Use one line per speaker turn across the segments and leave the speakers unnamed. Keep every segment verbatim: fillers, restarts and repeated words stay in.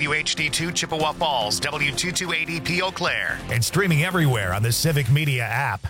W H D two Chippewa Falls, W two two eight E P Eau Claire, and streaming everywhere on the Civic Media app.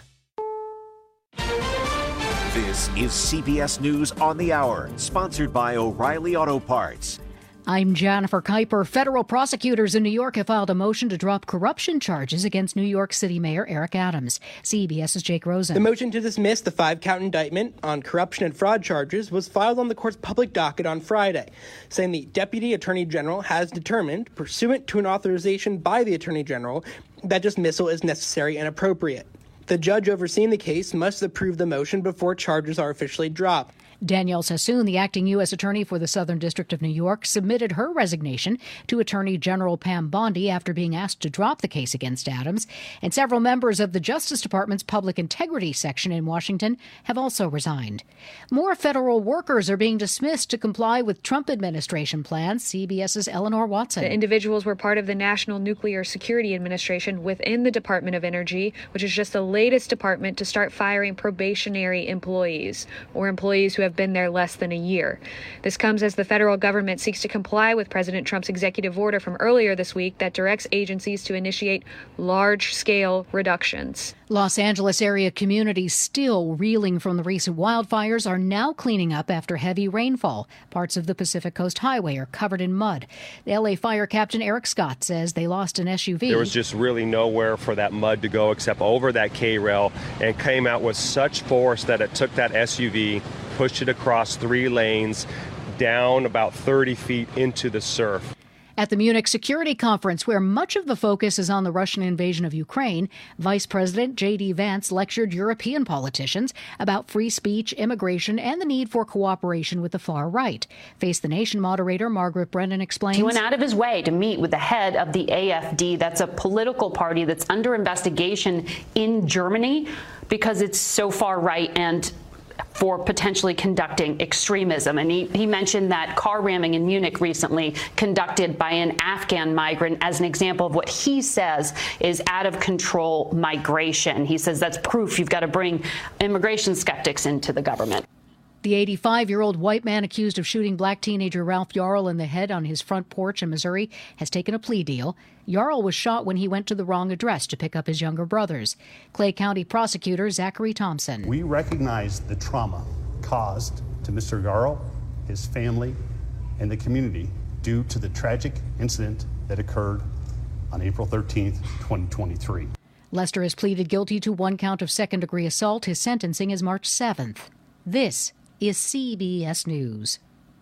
This is C B S News on the Hour, sponsored by O'Reilly Auto Parts.
I'm Jennifer Kuiper. Federal prosecutors in New York have filed a motion to drop corruption charges against New York City Mayor Eric Adams. CBS's Jake Rosen.
The motion to dismiss the five-count indictment on corruption and fraud charges was filed on the court's public docket on Friday, saying the Deputy Attorney General has determined, pursuant to an authorization by the Attorney General, that dismissal is necessary and appropriate. The judge overseeing the case must approve the motion before charges are officially dropped.
Danielle Sassoon, the acting U S attorney for the Southern District of New York, submitted her resignation to Attorney General Pam Bondi after being asked to drop the case against Adams. And several members of the Justice Department's Public Integrity section in Washington have also resigned. More federal workers are being dismissed to comply with Trump administration plans. CBS's Eleanor Watson.
The individuals were part of the National Nuclear Security Administration within the Department of Energy, which is just the latest department to start firing probationary employees, or employees who have have been there less than a year. This comes as the federal government seeks to comply with President Trump's executive order from earlier this week that directs agencies to initiate large-scale reductions.
Los Angeles area communities still reeling from the recent wildfires are now cleaning up after heavy rainfall. Parts of the Pacific Coast Highway are covered in mud. The L A Fire Captain Eric Scott says they lost an S U V.
There was just really nowhere for that mud to go except over that K-rail, and came out with such force that it took that S U V, pushed it across three lanes, down about thirty feet into the surf.
At the Munich Security Conference, where much of the focus is on the Russian invasion of Ukraine, Vice President J D Vance lectured European politicians about free speech, immigration, and the need for cooperation with the far right. Face the Nation moderator Margaret Brennan explains.
He went out of his way to meet with the head of the A F D. That's a political party that's under investigation in Germany because it's so far right and for potentially conducting extremism. And he, he mentioned that car ramming in Munich recently conducted by an Afghan migrant as an example of what he says is out of control migration. He says that's proof you've got to bring immigration skeptics into the government.
The eighty-five-year-old white man accused of shooting black teenager Ralph Yarl in the head on his front porch in Missouri has taken a plea deal. Yarl was shot when he went to the wrong address to pick up his younger brothers. Clay County prosecutor Zachary Thompson.
We recognize the trauma caused to Mister Yarl, his family, and the community due to the tragic incident that occurred on April thirteenth, twenty twenty-three.
Lester has pleaded guilty to one count of second-degree assault. His sentencing is March seventh. This is C B S News.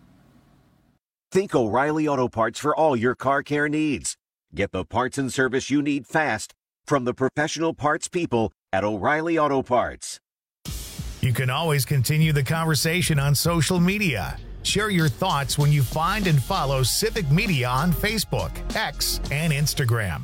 Think O'Reilly Auto Parts for all your car care needs. Get the parts and service you need fast from the professional parts people at O'Reilly Auto Parts.
You can always continue the conversation on social media. Share your thoughts when you find and follow Civic Media on Facebook, X, and Instagram.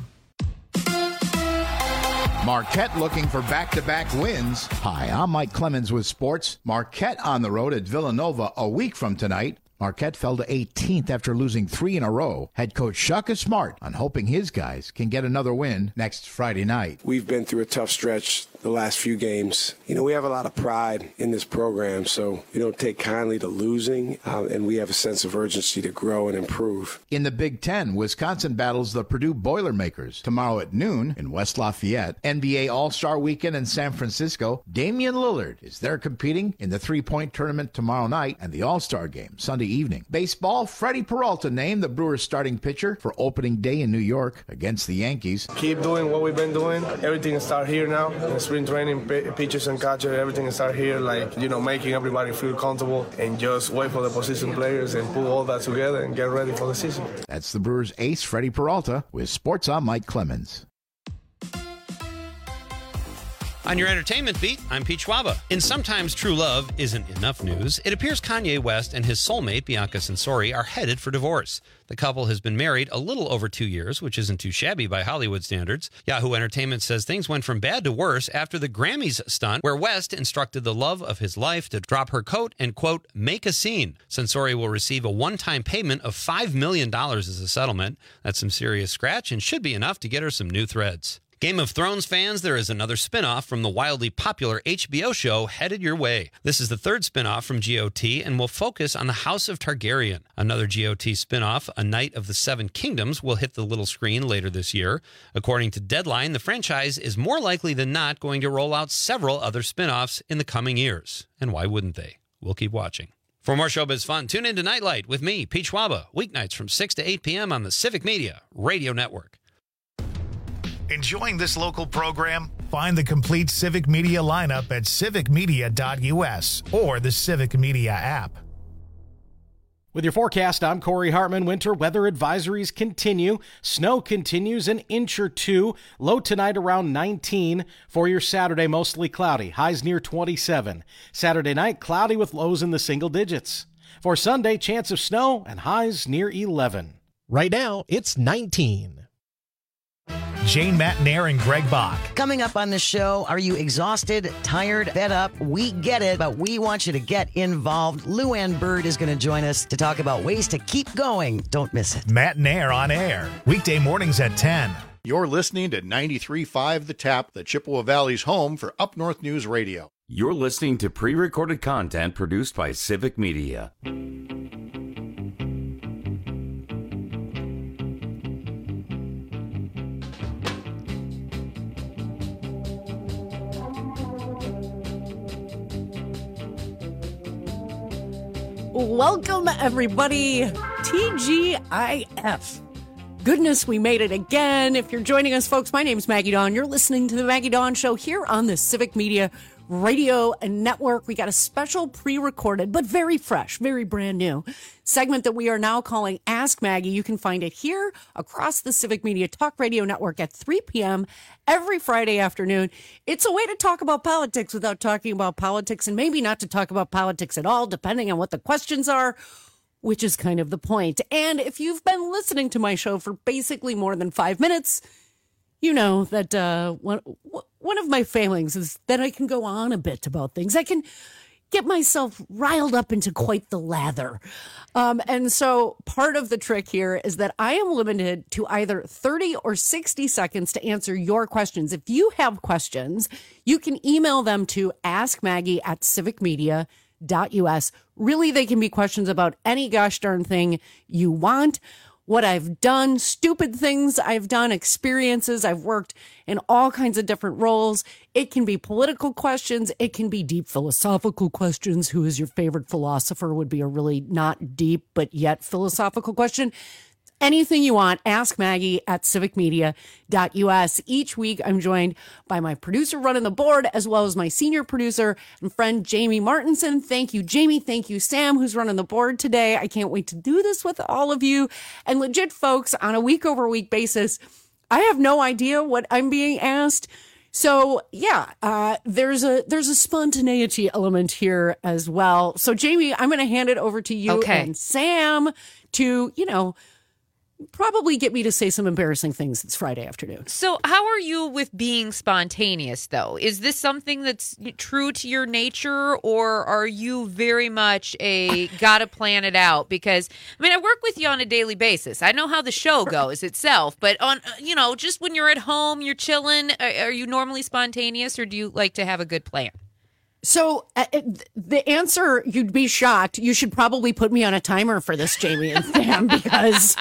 Marquette looking for back-to-back wins. Hi, I'm Mike Clemens with sports. Marquette on the road at Villanova a week from tonight. Marquette fell to eighteenth after losing three in a row. Head coach Shaka Smart on hoping his guys can get another win next Friday night.
We've been through a tough stretch the last few games. You know, we have a lot of pride in this program, so we don't take kindly to losing, uh, and we have a sense of urgency to grow and improve.
In the Big Ten, Wisconsin battles the Purdue Boilermakers tomorrow at noon in West Lafayette. N B A All-Star Weekend in San Francisco. Damian Lillard is there competing in the three-point tournament tomorrow night and the All-Star Game Sunday evening. Baseball, Freddie Peralta named the Brewers starting pitcher for opening day in New York against the Yankees.
Keep doing what we've been doing. Everything starts here now. In spring training, pitchers and catchers, everything starts here, like, you know, making everybody feel comfortable and just wait for the position players and put all that together and get ready for the season.
That's the Brewers ace, Freddie Peralta, with Sports on Mike Clemens.
On your entertainment beat, I'm Pete Schwaba. In Sometimes True Love Isn't Enough news, it appears Kanye West and his soulmate, Bianca Censori, are headed for divorce. The couple has been married a little over two years, which isn't too shabby by Hollywood standards. Yahoo Entertainment says things went from bad to worse after the Grammys stunt, where West instructed the love of his life to drop her coat and, quote, make a scene. Censori will receive a one-time payment of five million dollars as a settlement. That's some serious scratch and should be enough to get her some new threads. Game of Thrones fans, there is another spinoff from the wildly popular H B O show headed your way. This is the third spinoff from G O T and will focus on the House of Targaryen. Another G O T spinoff, A Knight of the Seven Kingdoms, will hit the little screen later this year. According to Deadline, the franchise is more likely than not going to roll out several other spinoffs in the coming years. And why wouldn't they? We'll keep watching. For more showbiz fun, tune in to Nightlight with me, Pete Schwaba, weeknights from six to eight p.m. on the Civic Media Radio Network.
Enjoying this local program? Find the complete Civic Media lineup at civic media dot u s or the Civic Media app.
With your forecast, I'm Corey Hartman. Winter weather advisories continue. Snow continues an inch or two. Low tonight around nineteen. For your Saturday, mostly cloudy. Highs near twenty-seven. Saturday night, cloudy with lows in the single digits. For Sunday, chance of snow and highs near eleven.
Right now, it's nineteen.
Jane Matnair and Greg Bach.
Coming up on the show, are you exhausted, tired, fed up? We get it, but we want you to get involved. Lou Ann Bird is going to join us to talk about ways to keep going. Don't miss it.
Matnair on air, weekday mornings at ten.
You're listening to ninety-three point five The Tap, the Chippewa Valley's home for Up North News Radio.
You're listening to pre-recorded content produced by Civic Media.
Welcome, everybody. T G I F. Goodness, we made it again. If you're joining us, folks, my name's Maggie Dawn. You're listening to the Maggie Dawn Show here on the Civic Media Radio Network. We got a special pre-recorded, but very fresh, very brand new segment that we are now calling Ask Maggie. You can find it here across the Civic Media Talk Radio Network at three p.m. every Friday afternoon. It's a way to talk about politics without talking about politics, and maybe not to talk about politics at all, depending on what the questions are, which is kind of the point. And if you've been listening to my show for basically more than five minutes, you know that uh, one, one of my failings is that I can go on a bit about things. I can get myself riled up into quite the lather. Um, and so part of the trick here is that I am limited to either thirty or sixty seconds to answer your questions. If you have questions, you can email them to askmaggie at civic media dot u s. Really, they can be questions about any gosh darn thing you want. What I've done, stupid things I've done, experiences. I've worked in all kinds of different roles. It can be political questions. It can be deep philosophical questions. Who is your favorite philosopher would be a really not deep, but yet philosophical question. Anything you want, ask Maggie at civic media dot u s. Each week, I'm joined by my producer running the board, as well as my senior producer and friend, Jamie Martinson. Thank you, Jamie. Thank you, Sam, who's running the board today. I can't wait to do this with all of you. And legit, folks, on a week-over-week basis, I have no idea what I'm being asked. So, yeah, uh, there's a there's a spontaneity element here as well. So, Jamie, I'm going to hand it over to you
okay.
and Sam to, you know, probably get me to say some embarrassing things. It's Friday afternoon.
So how are you with being spontaneous, though? Is this something that's true to your nature, or are you very much a gotta plan it out? Because, I mean, I work with you on a daily basis. I know how the show goes itself, but on, you know, just when you're at home, you're chilling, are, are you normally spontaneous, or do you like to have a good plan?
So uh, the answer, you'd be shocked. You should probably put me on a timer for this, Jamie and Sam, because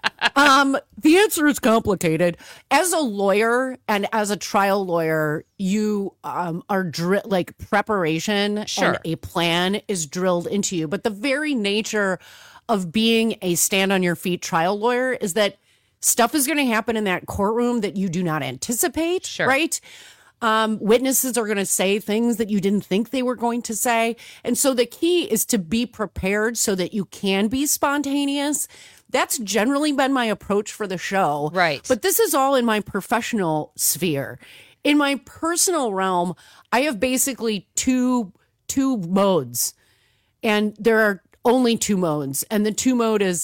um, the answer is complicated. As a lawyer and as a trial lawyer, you um, are dri- like preparation
Sure.
and a plan is drilled into you. But the very nature of being a stand on your feet trial lawyer is that stuff is going to happen in that courtroom that you do not anticipate,
Sure.
right? Um, witnesses are going to say things that you didn't think they were going to say. And so the key is to be prepared so that you can be spontaneous. That's generally been my approach for the show.
Right.
But this is all in my professional sphere. In my personal realm, I have basically two, two modes. And there are only two modes. And the two mode is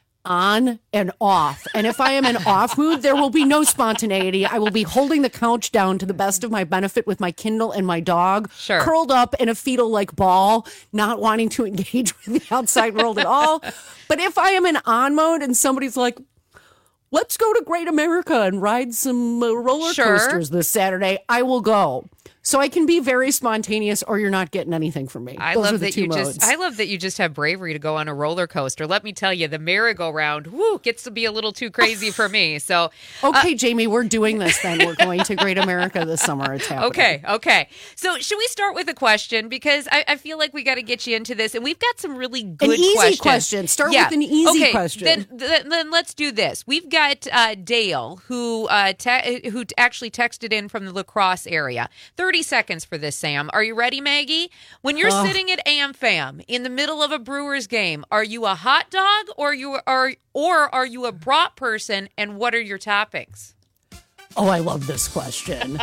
on and off. And if I am in off mood, there will be no spontaneity. I will be holding the couch down to the best of my benefit with my Kindle and my dog,
Sure.
curled up in a fetal-like ball, not wanting to engage with the outside world at all. But if I am in on mode and somebody's like, let's go to Great America and ride some uh, roller
Sure.
coasters this Saturday, I will go. So I can be very spontaneous, or you're not getting anything from me.
I
Those are
love
the
that
two
you
modes.
just I love that you just have bravery to go on a roller coaster. Let me tell you, the merry-go-round, woo, gets to be a little too crazy for me. So
Okay, uh, Jamie, we're doing this then. We're going to Great America this summer. It's happening.
Okay, okay. So should we start with a question? Because I, I feel like we got to get you into this, and we've got some really good
An easy
questions.
question. Start
Yeah.
with an easy
okay,
question.
Then, then, then let's do this. We've got uh, Dale, who uh, te- who actually texted in from the La Crosse area. thirty seconds for this, Sam. Are you ready, Maggie? When you're
Oh.
sitting at AmFam in the middle of a Brewers game, are you a hot dog or you are or are you a brat person, and what are your toppings?
Oh, I love this question.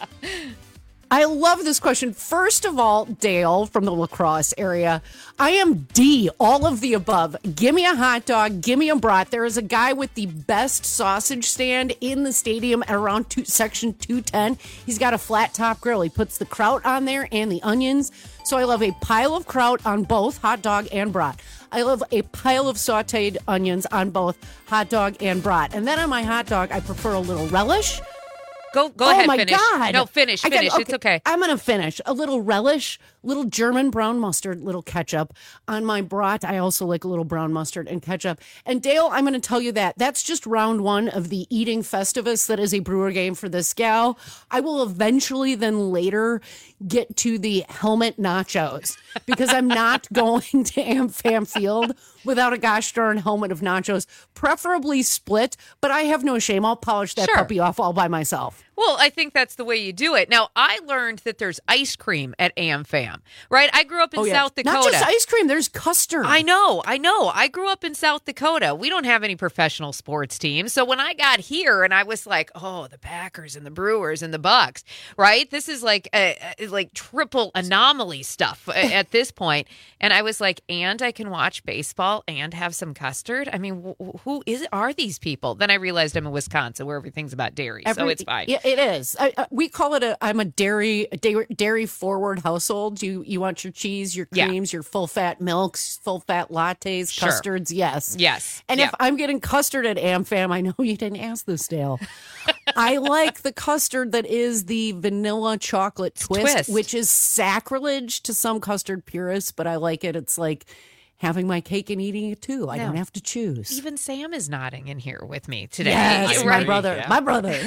I love this question. First of all, Dale from the La Crosse area, I am D, all of the above. Give me a hot dog. Give me a brat. There is a guy with the best sausage stand in the stadium at around two, section two ten. He's got a flat top grill. He puts the kraut on there and the onions. So I love a pile of kraut on both hot dog and brat. I love a pile of sauteed onions on both hot dog and brat. And then on my hot dog, I prefer a little relish.
Go go
oh
ahead,
my
finish.
God.
No, finish,
I
finish.
gotta-
It's okay.
I'm going to finish. A little relish, little German brown mustard, little ketchup. On my brat, I also like a little brown mustard and ketchup. And Dale, I'm going to tell you that. That's just round one of the eating festivus that is a Brewer game for this gal. I will eventually then later get to the helmet nachos because I'm not going to AmFam Field without a gosh darn helmet of nachos, preferably split, but I have no shame. I'll polish that
Sure.
puppy off all by myself.
Well, I think that's the way you do it. Now, I learned that there's ice cream at AmFam, right? I grew up in
Oh, yeah.
South Dakota.
Not just ice cream, there's custard.
I know, I know. I grew up in South Dakota. We don't have any professional sports teams. So when I got here and I was like, oh, the Packers and the Brewers and the Bucks, right? This is like a, a- like triple anomaly stuff a- at this point. And I was like, and I can watch baseball and have some custard? I mean, wh- who is are these people? Then I realized I'm in Wisconsin where everything's about dairy. so
Every-
it's fine.
Yeah, it is. I, I, we call it a. I'm a dairy a dairy, dairy forward household. You you want your cheese, your
Yeah.
creams, your full fat milks, full fat lattes,
Sure.
custards. Yes,
Yes.
And
Yeah.
if I'm getting custard at AmFam, I know you didn't ask this, Dale. I like the custard that is the vanilla chocolate twist,
twist.
which is sacrilege to some custard purists, but I like it. It's like having my cake and eating it too. I
No.
don't have to choose.
Even Sam is nodding in here with me today.
Yes, my
Right?
brother, my brother.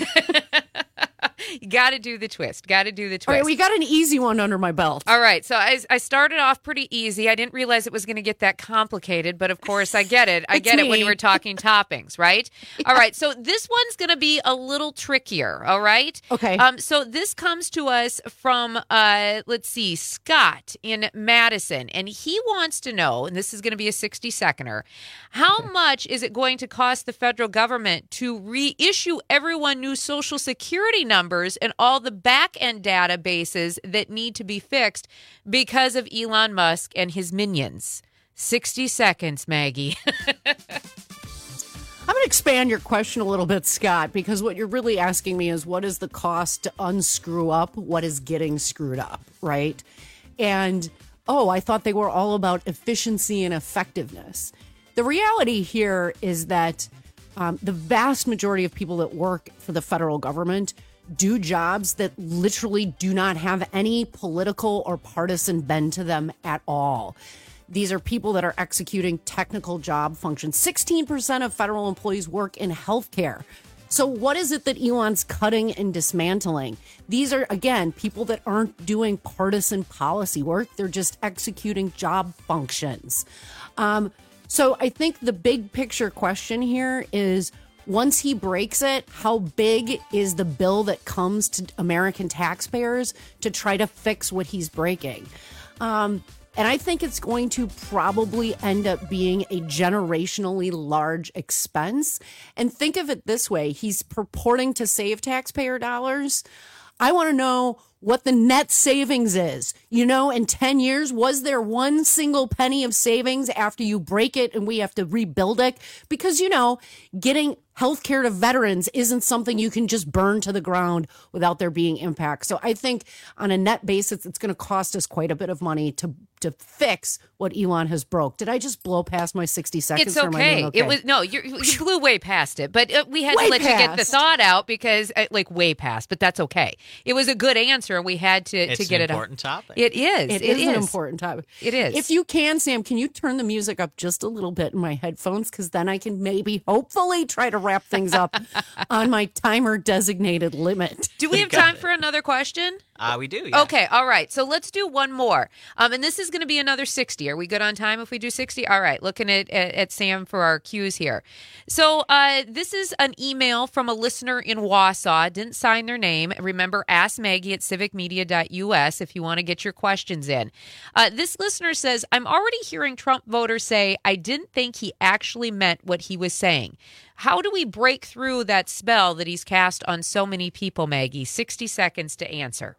You got to do the twist. Got to do the twist.
All right, we got an easy one under my belt.
All right, so I, I started off pretty easy. I didn't realize it was going to get that complicated, but of course I get it. I
It's
get it when
me.
we're talking toppings, right? All right, so this one's going to be a little trickier, all right?
Okay.
Um, so this comes to us from, uh, let's see, Scott in Madison, and he wants to know, and this is going to be a sixty-seconder, how much is it going to cost the federal government to reissue everyone new Social Security numbers and all the back-end databases that need to be fixed because of Elon Musk and his minions? sixty seconds, Maggie.
I'm going to expand your question a little bit, Scott, because what you're really asking me is what is the cost to unscrew up what is getting screwed up, right? And, oh, I thought they were all about efficiency and effectiveness. The reality here is that um, the vast majority of people that work for the federal government do jobs that literally do not have any political or partisan bend to them at all. These are people that are executing technical job functions. sixteen percent of federal employees work in healthcare. So what is it that Elon's cutting and dismantling? These are, again, people that aren't doing partisan policy work. They're just executing job functions. Um, so I think the big picture question here is, once he breaks it, how big is the bill that comes to American taxpayers to try to fix what he's breaking? Um, and I think it's going to probably end up being a generationally large expense. And think of it this way. He's purporting to save taxpayer dollars. I want to know what the net savings is. You know, in ten years, was there one single penny of savings after you break it and we have to rebuild it? Because, you know, getting healthcare to veterans isn't something you can just burn to the ground without there being impact. So I think on a net basis, it's going to cost us quite a bit of money to to fix what Elon has broke. Did I just blow past my sixty seconds?
It's okay.
okay?
It was no, you're, you blew way past it, but uh, we had
way
to let
past.
you get the thought out because, uh, like, way past. But that's okay. It was a good answer, and we had to
it's
to get
an
it.
Important
out.
topic.
It is.
It,
it
is,
is
an important topic.
It is.
If you can, Sam, can you turn the music up just a little bit in my headphones? Because then I can maybe, hopefully, try to wrap things up on my timer designated limit.
Do we have time for another question?
Uh, we do. Yeah.
Okay, all right. So let's do one more. Um, and this is going to be another sixty. Are we good on time if we do sixty? All right, looking at, at, at Sam for our cues here. So uh, this is an email from a listener in Wausau. Didn't sign their name. Remember, ask Maggie at civic media dot U S if you want to get your questions in. Uh, this listener says, I'm already hearing Trump voters say, I didn't think he actually meant what he was saying. How do we break through that spell that he's cast on so many people, Maggie? sixty seconds to answer.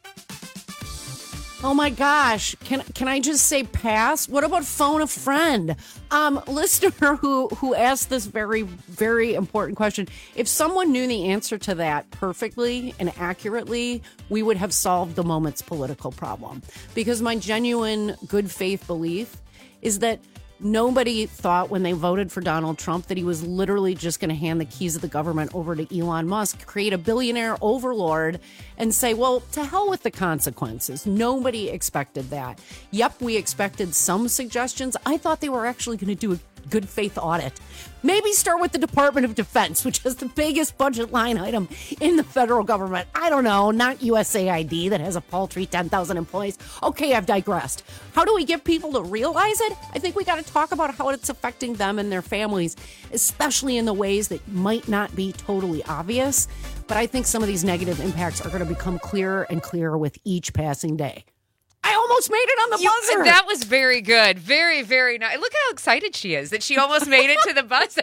Oh my gosh, can can I just say pass? What about phone a friend? Um, listener who who asked this very, very important question. If someone knew the answer to that perfectly and accurately, we would have solved the moment's political problem. Because my genuine good faith belief is that nobody thought when they voted for Donald Trump that he was literally just going to hand the keys of the government over to Elon Musk, create a billionaire overlord, and say, well, to hell with the consequences. Nobody expected that. Yep, we expected some suggestions. I thought they were actually going to do a good faith audit. Maybe start with the Department of Defense, which is the biggest budget line item in the federal government. I don't know, not U S A I D that has a paltry ten thousand employees. Okay, I've digressed. How do we get people to realize it? I think we got to talk about how it's affecting them and their families, especially in the ways that might not be totally obvious. But I think some of these negative impacts are going to become clearer and clearer with each passing day. I almost made it on the
You-
buzzer.
That was very good. Very, very nice. Look at how excited she is that she almost made it to the buzzer.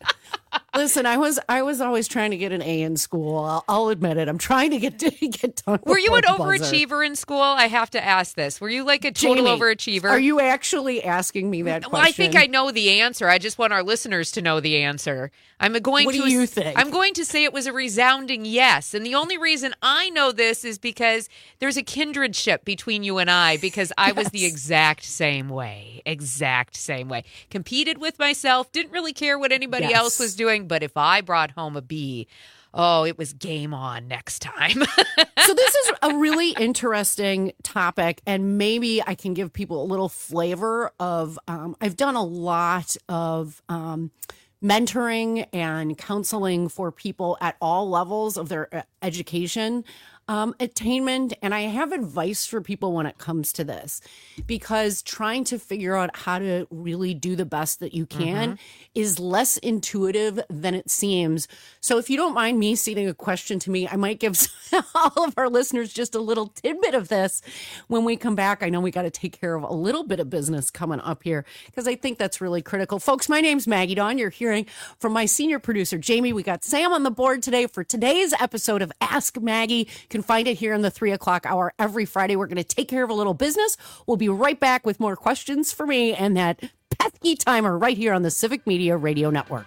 Listen, I was I was always trying to get an A in school. I'll, I'll admit it. I'm trying to get to get done.
Were you an
before the buzzer.
overachiever in school? I have to ask this. Were you like a total
Jamie,
overachiever?
Are you actually asking me that question?
Well, I think I know the answer. I just want our listeners to know the answer. I'm going
What
to
do you think?
I'm going to say it was a resounding yes. And the only reason I know this is because there's a kindredship between you and I, because I was the
Yes.
exact same way. Exact same way. Competed with myself, didn't really care what anybody
Yes.
else was doing, but if I brought home a B, oh, it was game on next time.
So this is a really interesting topic, and maybe I can give people a little flavor of. Um, I've done a lot of um, mentoring and counseling for people at all levels of their uh, education um, attainment, and I have advice for people when it comes to this, because trying to figure out how to really do the best that you can
Mm-hmm.
is less intuitive than it seems. So if you don't mind me seeding a question to me, I might give all of our listeners just a little tidbit of this when we come back. I know we got to take care of a little bit of business coming up here, because I think that's really critical. Folks, my name's Maggie Dawn. You're hearing from my senior producer, Jamie. We got Sam on the board today for today's episode of Ask Maggie. You can find it here in the three o'clock hour every Friday. We're going to take care of a little business. We'll be right back with more questions for me and that pesky timer right here on the Civic Media Radio Network.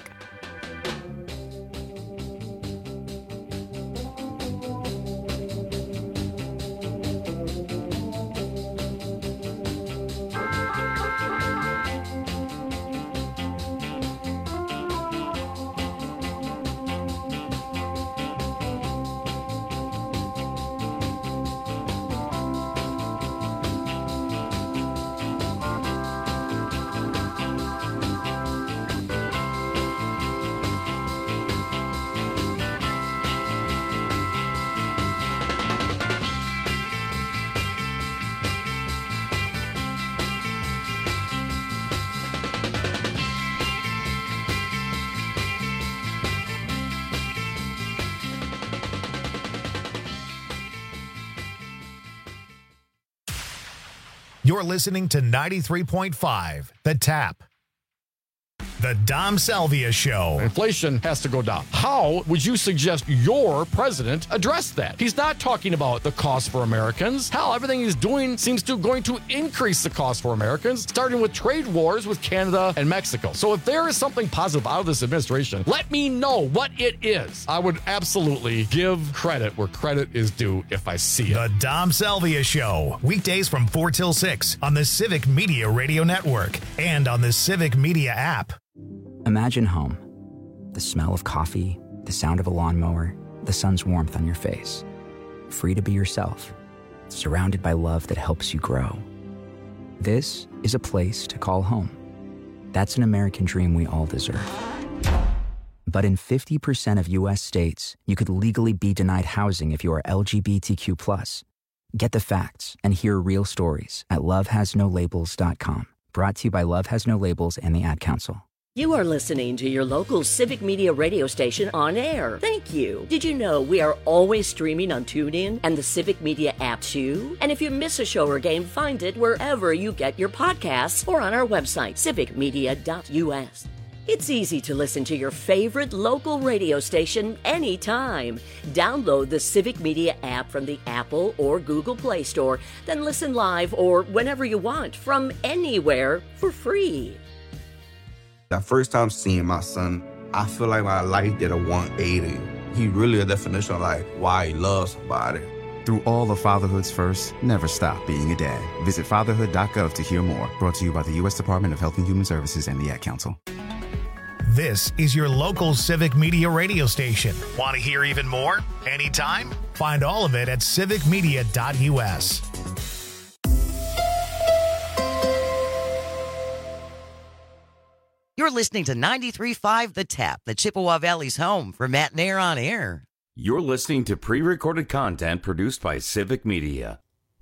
You're listening to ninety-three point five, The Tap. The Dom Salvia Show.
Inflation has to go down. How would you suggest your president address that? He's not talking about the cost for Americans. Hell, everything he's doing seems to going to increase the cost for Americans, starting with trade wars with Canada and Mexico. So if there is something positive out of this administration, let me know what it is. I would absolutely give credit where credit is due if I see it.
The Dom Salvia Show. Weekdays from four till six on the Civic Media Radio Network and on the Civic Media app.
Imagine home. The smell of coffee, the sound of a lawnmower, the sun's warmth on your face. Free to be yourself. Surrounded by love that helps you grow. This is a place to call home. That's an American dream we all deserve. But in fifty percent of U S states, you could legally be denied housing if you are L G B T Q plus. Get the facts and hear real stories at love has no labels dot com. Brought to you by Love Has No Labels and the Ad Council.
You are listening to your local Civic Media radio station on air. Thank you. Did you know we are always streaming on TuneIn and the Civic Media app too? And if you miss a show or game, find it wherever you get your podcasts or on our website, civic media dot U S. It's easy to listen to your favorite local radio station anytime. Download the Civic Media app from the Apple or Google Play Store, then listen live or whenever you want from anywhere for free.
That first time seeing my son, I feel like my life did a one eighty. He really a definition of like why he loves somebody.
Through all of fatherhood's first, never stop being a dad. Visit fatherhood dot gov to hear more. Brought to you by the U S Department of Health and Human Services and the Ad Council.
This is your local Civic Media radio station. Want to hear even more? Anytime? Find all of it at civic media dot U S.
You're listening to ninety-three point five The Tap, the Chippewa Valley's home for Matt Nair on Air.
You're listening to pre-recorded content produced by Civic Media.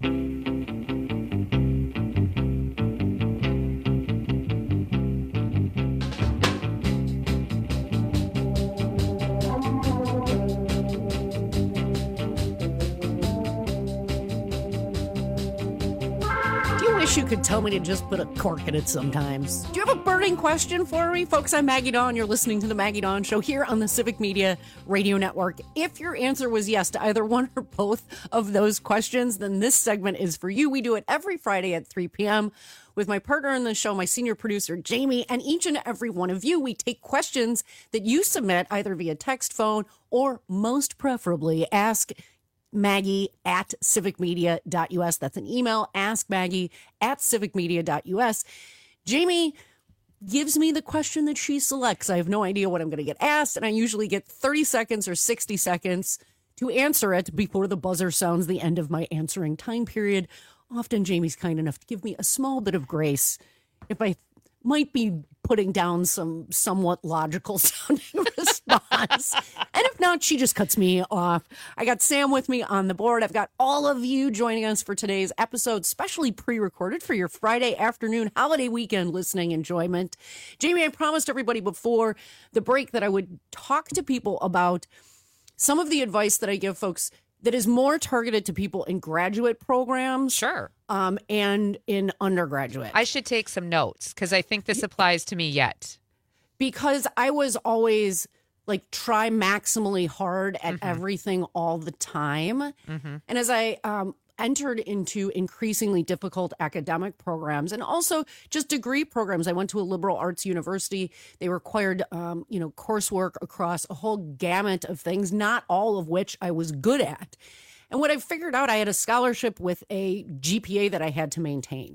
You could tell me to just put a cork in it sometimes. Do you have a burning question for me? Folks, I'm Maggie Dawn. You're listening to The Maggie Dawn Show here on the Civic Media Radio Network. If your answer was yes to either one or both of those questions, then this segment is for you. We do it every Friday at three p.m. with my partner in the show, my senior producer, Jamie, and each and every one of you. We take questions that you submit either via text, phone, or most preferably ask Maggie at civic media dot U S. That's an email, ask Maggie at civic media dot U S. Jamie gives me the question that she selects. I have no idea what I'm going to get asked, and I usually get thirty seconds or sixty seconds to answer it before the buzzer sounds the end of my answering time period. Often Jamie's kind enough to give me a small bit of grace if I might be putting down some somewhat logical sounding response. And if not, she just cuts me off. I got Sam with me on the board. I've got all of you joining us for today's episode, specially pre-recorded for your Friday afternoon holiday weekend listening enjoyment. Jamie, I promised everybody before the break that I would talk to people about some of the advice that I give folks that is more targeted to people in graduate programs.
Sure.
Um, and in undergraduate.
I should take some notes because I think this applies to me yet.
Because I was always like try maximally hard at
Mm-hmm.
everything all the time.
Mm-hmm.
And as I um, entered into increasingly difficult academic programs and also just degree programs, I went to a liberal arts university. They required, um, you know, coursework across a whole gamut of things, not all of which I was good at. And what I figured out, I had a scholarship with a G P A that I had to maintain.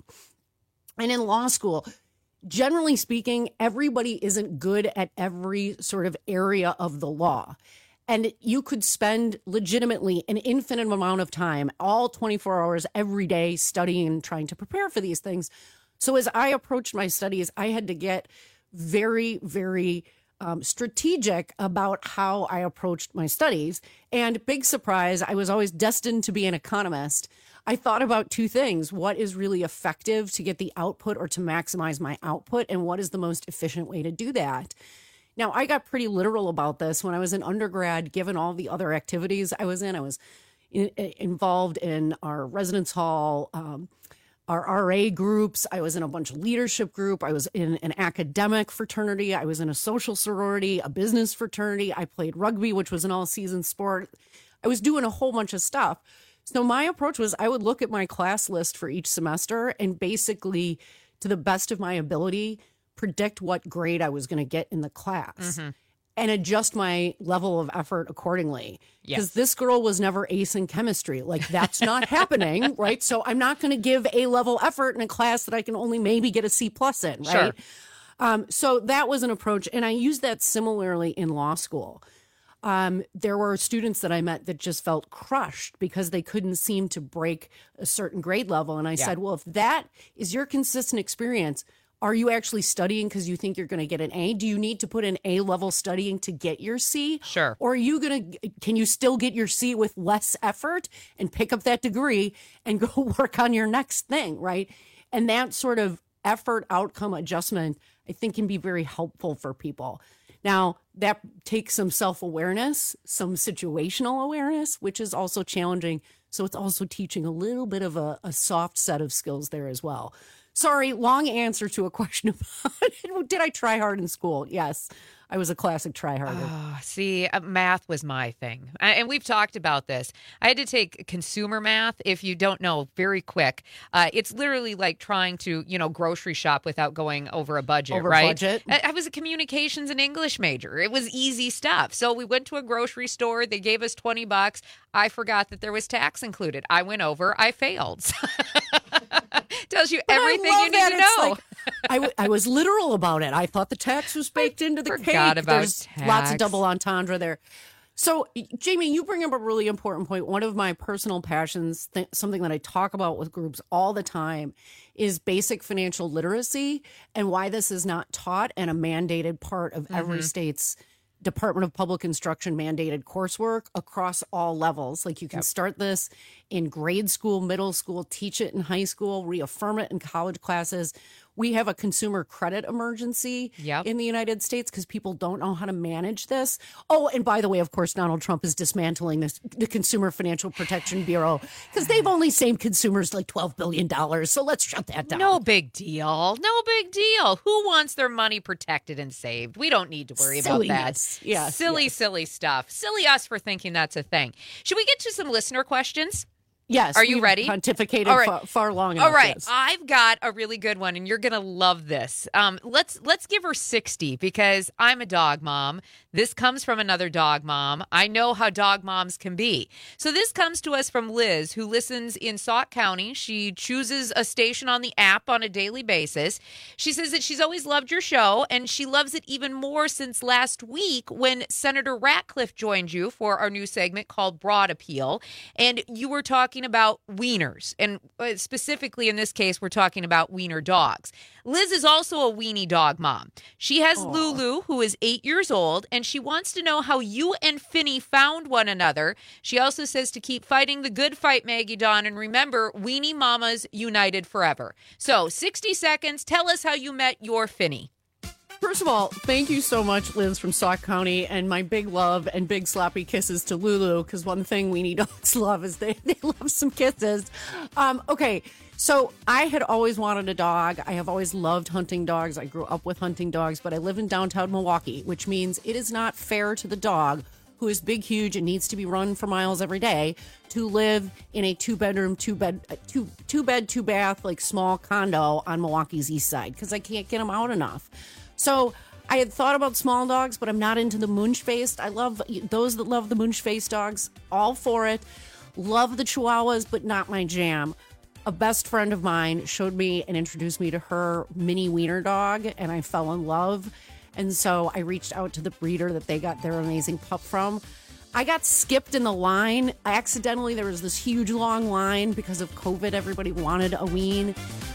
And in law school, generally speaking, everybody isn't good at every sort of area of the law. And you could spend legitimately an infinite amount of time, all twenty-four hours every day, studying and trying to prepare for these things. So as I approached my studies, I had to get very, very um, strategic about how I approached my studies. And big surprise, I was always destined to be an economist. I thought about two things. What is really effective to get the output or to maximize my output? And what is the most efficient way to do that? Now, I got pretty literal about this when I was in undergrad, given all the other activities I was in. I was in, involved in our residence hall um, our R A groups. I was in a bunch of leadership group. I was in an academic fraternity. I was in a social sorority, a business fraternity. I played rugby, which was an all-season sport. I was doing a whole bunch of stuff. So my approach was I would look at my class list for each semester and basically, to the best of my ability, predict what grade I was going to get in the class. Mm-hmm. And adjust my level of effort accordingly. Because
Yes.
this girl was never ace in chemistry. Like, that's not happening, right? So I'm not going to give A-level effort in a class that I can only maybe get a C plus in, right?
Sure.
Um, so that was an approach. And I used that similarly in law school. Um, there were students that I met that just felt crushed because they couldn't seem to break a certain grade level. And I
Yeah.
said, well, if that is your consistent experience, are you actually studying because you think you're going to get an A? Do you need to put in A-level studying to get your C?
Sure.
Or are you going to, can you still get your C with less effort and pick up that degree and go work on your next thing, right? And that sort of effort outcome adjustment, I think, can be very helpful for people. Now, that takes some self-awareness, some situational awareness, which is also challenging. So it's also teaching a little bit of a, a soft set of skills there as well. Sorry, long answer to a question about did I try hard in school? Yes, I was a classic tryharder.
Oh, see, uh, math was my thing. I, and we've talked about this. I had to take consumer math. If you don't know, very quick. Uh, it's literally like trying to, you know, grocery shop without going over a budget,
Over
right?
budget.
I, I was a communications and English major. It was easy stuff. So we went to a grocery store. They gave us twenty bucks. I forgot that there was tax included. I went over. I failed. Tells you
But I
everything
love
you need
that.
to
It's
know.
like, I, w- I was literal about it. I thought the tax was baked into the cake.
forgot about
There's lots of
tax.
double entendre there. So, Jamie, you bring up a really important point. One of my personal passions, th- something that I talk about with groups all the time, is basic financial literacy and why this is not taught and a mandated part of every
Mhm.
state's Department of Public Instruction mandated coursework across all levels. Like you can start this in grade school, middle school, teach it in high school, reaffirm it in college classes. We have a consumer credit emergency
Yep.
in the United States because people don't know how to manage this. Oh, and by the way, of course, Donald Trump is dismantling this, the Consumer Financial Protection Bureau because they've only saved consumers like twelve billion dollars. So let's shut that down.
No big deal. No big deal. Who wants their money protected and saved? We don't need to worry about that.
Silliness. Yes,
Silly,
yes.
silly stuff. Silly us for thinking that's a thing. Should we get to some listener questions?
Yes.
Are you
we've
ready?
Pontificated
All right.
far, far long enough.
All right,
yes.
I've got a really good one, and you're gonna love this. Um, let's let's give her sixty because I'm a dog mom. This comes from another dog mom. I know how dog moms can be. So this comes to us from Liz, who listens in Sauk County. She chooses a station on the app on a daily basis. She says that she's always loved your show, and she loves it even more since last week when Senator Ratcliffe joined you for our new segment called Broad Appeal, and you were talking about wieners, and uh, specifically in this case, we're talking about wiener dogs. Liz is also a weenie dog mom. She has
Aw.
Lulu, who is eight years old, and she wants to know how you and Finny found one another. She also says to keep fighting the good fight, Maggie Dawn, and remember, weenie mamas united forever. So, sixty seconds, tell us how you met your Finny.
First of all, thank you so much, Liz from Sauk County, and my big love and big sloppy kisses to Lulu, because one thing we need dogs love is they, they love some kisses. Um, okay, so I had always wanted a dog. I have always loved hunting dogs. I grew up with hunting dogs, but I live in downtown Milwaukee, which means it is not fair to the dog, who is big, huge, and needs to be run for miles every day, to live in a two-bedroom, two-bed, two two-bed, two-bath, like small condo on Milwaukee's east side, because I can't get them out enough. So I had thought about small dogs, but I'm not into the Munch-faced. I love those that love the Munch-faced dogs, all for it. Love the Chihuahuas, but not my jam. A best friend of mine showed me and introduced me to her mini wiener dog, and I fell in love. And so I reached out to the breeder that they got their amazing pup from. I got skipped in the line. Accidentally, there was this huge long line because of COVID. Everybody wanted a ween.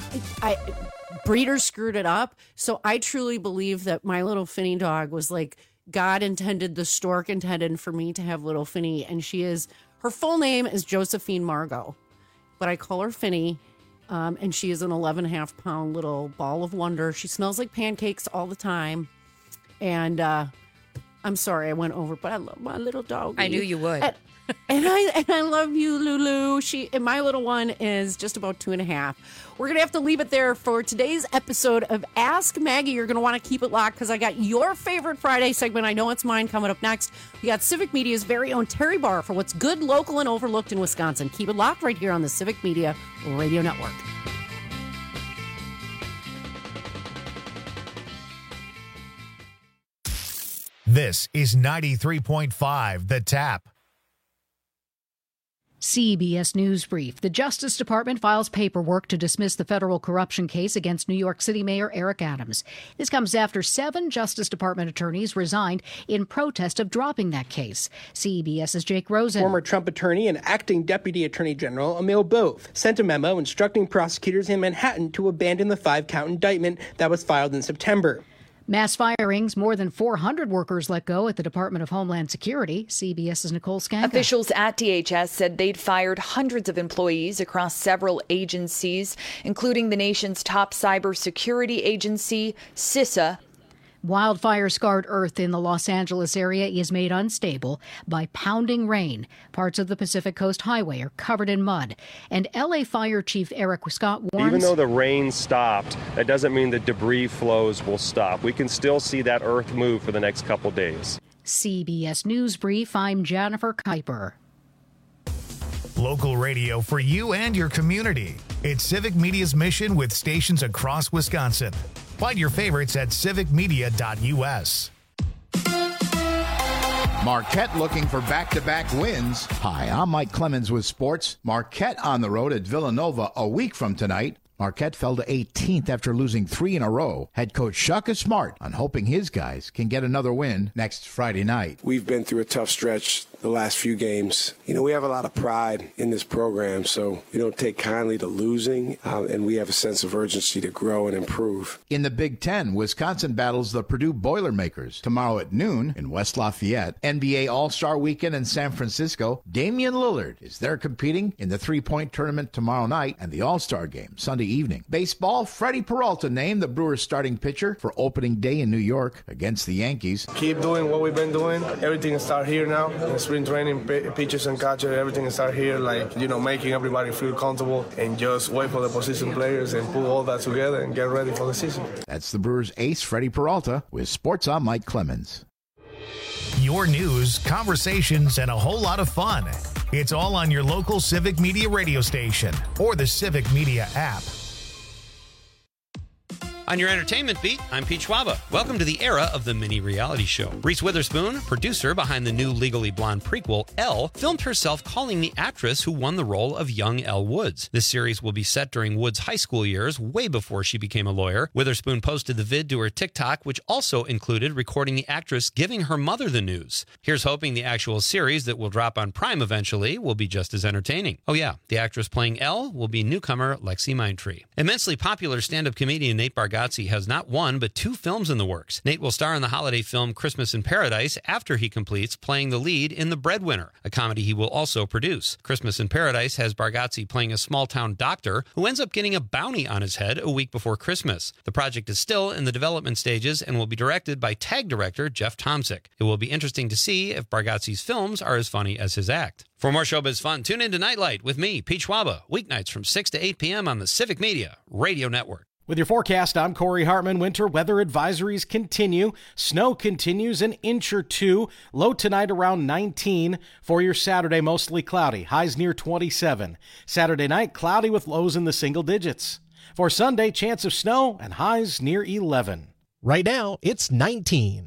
I, I breeders screwed it up. So I truly believe that my little Finny dog was like God intended, the stork intended for me to have little Finny. And she is, her full name is Josephine Margot, but I call her Finny. Um, and she is an eleven and a half pound little ball of wonder. She smells like pancakes all the time. And uh, I'm sorry I went over, but I love my little dog.
I knew you would.
And, and I and I love you, Lulu. She and my little one is just about two and a half. We're gonna have to leave it there for today's episode of Ask Maggie. You're gonna want to keep it locked because I got your favorite Friday segment. I know it's mine coming up next. We got Civic Media's very own Terry Barr for what's good, local, and overlooked in Wisconsin. Keep it locked right here on the Civic Media Radio Network.
This is ninety-three point five The Tap.
C B S News Brief. The Justice Department files paperwork to dismiss the federal corruption case against New York City Mayor Eric Adams. This comes after seven Justice Department attorneys resigned in protest of dropping that case. CBS's Jake Rosen.
Former Trump attorney and acting Deputy Attorney General Emil Bove sent a memo instructing prosecutors in Manhattan to abandon the five-count indictment that was filed in September.
Mass firings, more than four hundred workers let go at the Department of Homeland Security. CBS's Nicole Skanka.
Officials at D H S said they'd fired hundreds of employees across several agencies, including the nation's top cybersecurity agency, CISA.
Wildfire-scarred earth in the Los Angeles area is made unstable by pounding rain. Parts of the Pacific Coast Highway are covered in mud. And L A Fire Chief Eric Scott warns...
Even though the rain stopped, that doesn't mean the debris flows will stop. We can still see that earth move for the next couple days.
C B S News Brief, I'm Jennifer Kuiper.
Local radio for you and your community. It's Civic Media's mission with stations across Wisconsin. Find your favorites at civic media dot u s.
Marquette looking for back-to-back wins. Hi, I'm Mike Clemens with sports. Marquette on the road at Villanova a week from tonight. Marquette fell to eighteenth after losing three in a row. Head coach Shaka Smart on hoping his guys can get another win next Friday night.
We've been through a tough stretch the last few games. You know, we have a lot of pride in this program, so we don't take kindly to losing, uh, and we have a sense of urgency to grow and improve.
In the Big Ten, Wisconsin battles the Purdue Boilermakers tomorrow at noon in West Lafayette. N B A All-Star Weekend in San Francisco. Damian Lillard is there competing in the three-point tournament tomorrow night and the All-Star Game Sunday evening. Baseball, Freddie Peralta named the Brewers starting pitcher for opening day in New York against the Yankees.
Keep doing what we've been doing. Everything start here now. In spring training, pitches and catcher, everything start here. Like, you know, making everybody feel comfortable and just wait for the position players and put all that together and get ready for the season.
That's the Brewers ace, Freddie Peralta, with Sports on Mike Clemens.
Your news, conversations, and a whole lot of fun. It's all on your local Civic Media radio station or the Civic Media app.
On your entertainment beat, I'm Pete Schwaba. Welcome to the era of the mini reality show. Reese Witherspoon, producer behind the new Legally Blonde prequel, Elle, filmed herself calling the actress who won the role of young Elle Woods. This series will be set during Woods' high school years, way before she became a lawyer. Witherspoon posted the vid to her TikTok, which also included recording the actress giving her mother the news. Here's hoping the actual series that will drop on Prime eventually will be just as entertaining. Oh yeah, the actress playing Elle will be newcomer Lexi Mindtree. Immensely popular stand-up comedian Nate Bargatze has not one, but two films in the works. Nate will star in the holiday film Christmas in Paradise after he completes playing the lead in The Breadwinner, a comedy he will also produce. Christmas in Paradise has Bargatze playing a small-town doctor who ends up getting a bounty on his head a week before Christmas. The project is still in the development stages and will be directed by TAG director Jeff Tomsic. It will be interesting to see if Bargatze's films are as funny as his act. For more showbiz fun, tune in to Nightlight with me, Pete Schwaba, weeknights from six to eight p.m. on the Civic Media Radio Network.
With your forecast, I'm Corey Hartman. Winter weather advisories continue. Snow continues an inch or two. Low tonight around nineteen. For your Saturday, mostly cloudy. Highs near twenty-seven. Saturday night, cloudy with lows in the single digits. For Sunday, chance of snow and highs near eleven.
Right now, it's nineteen.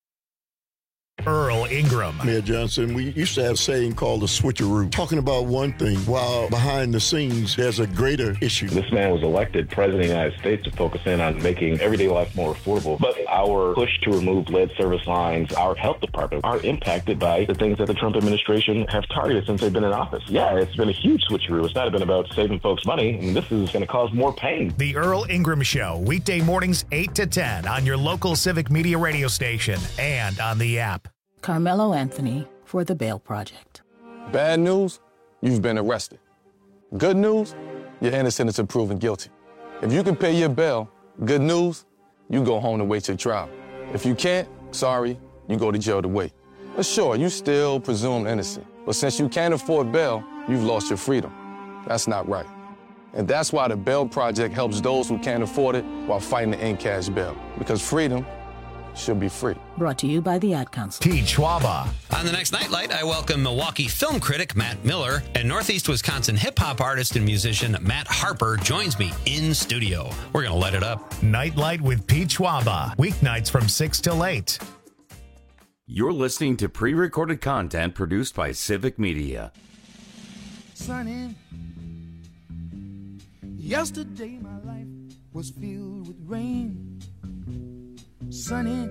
Earl Ingram.
Mayor Johnson, we used to have a saying called the switcheroo, talking about one thing while behind the scenes there's a greater issue.
This man was elected president of the United States to focus in on making everyday life more affordable. But our push to remove lead service lines, our health department, are impacted by the things that the Trump administration have targeted since they've been in office. Yeah, it's been a huge switcheroo. It's not been about saving folks money, and this is going to cause more pain.
The Earl Ingram Show, weekday mornings eight to ten on your local Civic Media radio station and on the app.
Carmelo Anthony for the Bail Project.
Bad news, you've been arrested. Good news, you're innocent until proven guilty. If you can pay your bail, good news, you go home to wait your trial. If you can't, sorry, you go to jail to wait. But sure, you still presumed innocent. But since you can't afford bail, you've lost your freedom. That's not right. And that's why the Bail Project helps those who can't afford it while fighting to end cash bail. Because freedom should be free.
Brought to you by the Ad Council.
Pete Schwaba.
On the next Nightlight, I welcome Milwaukee film critic Matt Miller, and Northeast Wisconsin hip-hop artist and musician Matt Harper joins me in studio. We're going to light it up.
Nightlight with Pete Schwaba. Weeknights from six till eight.
You're listening to pre-recorded content produced by Civic Media.
Sunny. Yesterday my life was filled with rain. Sunny,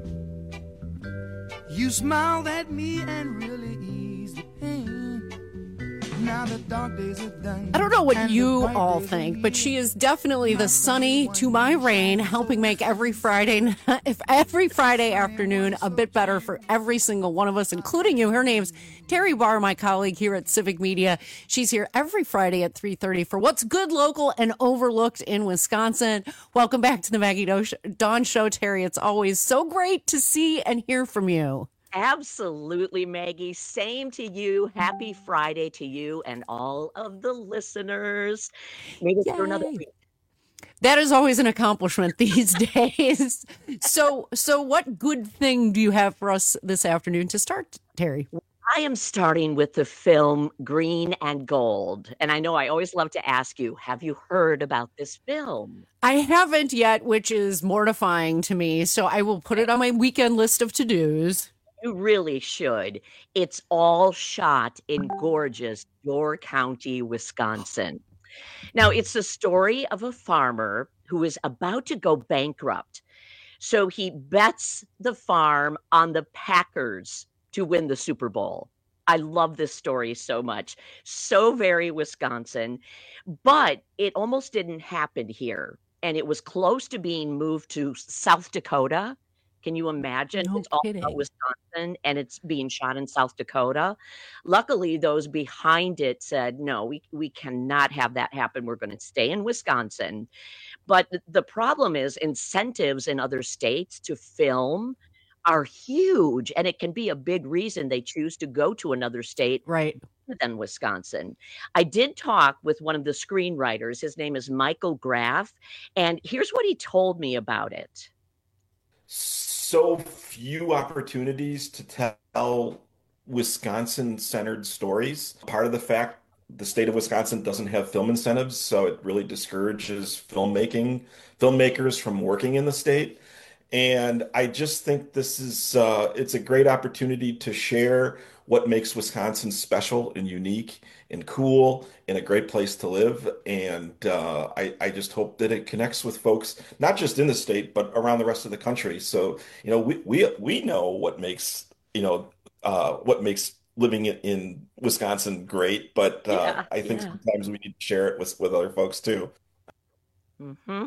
you smiled at me and really eased the pain. Now the dark days are done.
I don't know what you all think, but she is definitely the sunny to my rain, helping make every Friday, if every Friday afternoon a bit better for every single one of us, including you. Her name's Terry Barr, my colleague here at Civic Media. She's here every Friday at three thirty for what's good, local, and overlooked in Wisconsin. Welcome back to the Maggie Dawn Show, Terry. It's always so great to see and hear from you.
Absolutely, Maggie. Same to you. Happy Friday to you and all of the listeners. Maybe for another week.
That is always an accomplishment these days. So, so what good thing do you have for us this afternoon to start, Terry?
I am starting with the film Green and Gold. And I know I always love to ask you, have you heard about this film?
I haven't yet, which is mortifying to me. So I will put it on my weekend list of to-dos.
You really should. It's all shot in gorgeous Door County, Wisconsin. Now, it's the story of a farmer who is about to go bankrupt. So he bets the farm on the Packers to win the Super Bowl. I love this story so much. So very Wisconsin. But it almost didn't happen here. And it was close to being moved to South Dakota. Can you imagine?
No
it's all
kidding.
about Wisconsin and it's being shot in South Dakota. Luckily, those behind it said, no, we, we cannot have that happen. We're going to stay in Wisconsin. But th- the problem is incentives in other states to film are huge. And it can be a big reason they choose to go to another state
right.
than Wisconsin. I did talk with one of the screenwriters. His name is Michael Graff. And here's what he told me about it.
So few opportunities to tell Wisconsin-centered stories. Part of the fact the state of Wisconsin doesn't have film incentives, so it really discourages filmmaking, filmmakers from working in the state. And I just think this is, uh, it's a great opportunity to share what makes Wisconsin special and unique and cool and a great place to live. And uh, I, I just hope that it connects with folks, not just in the state, but around the rest of the country. So, you know, we we, we know what makes, you know, uh, what makes living in, in Wisconsin great, but uh,
Yeah,
I think
yeah.
sometimes we need to share it with, with other folks too.
hmm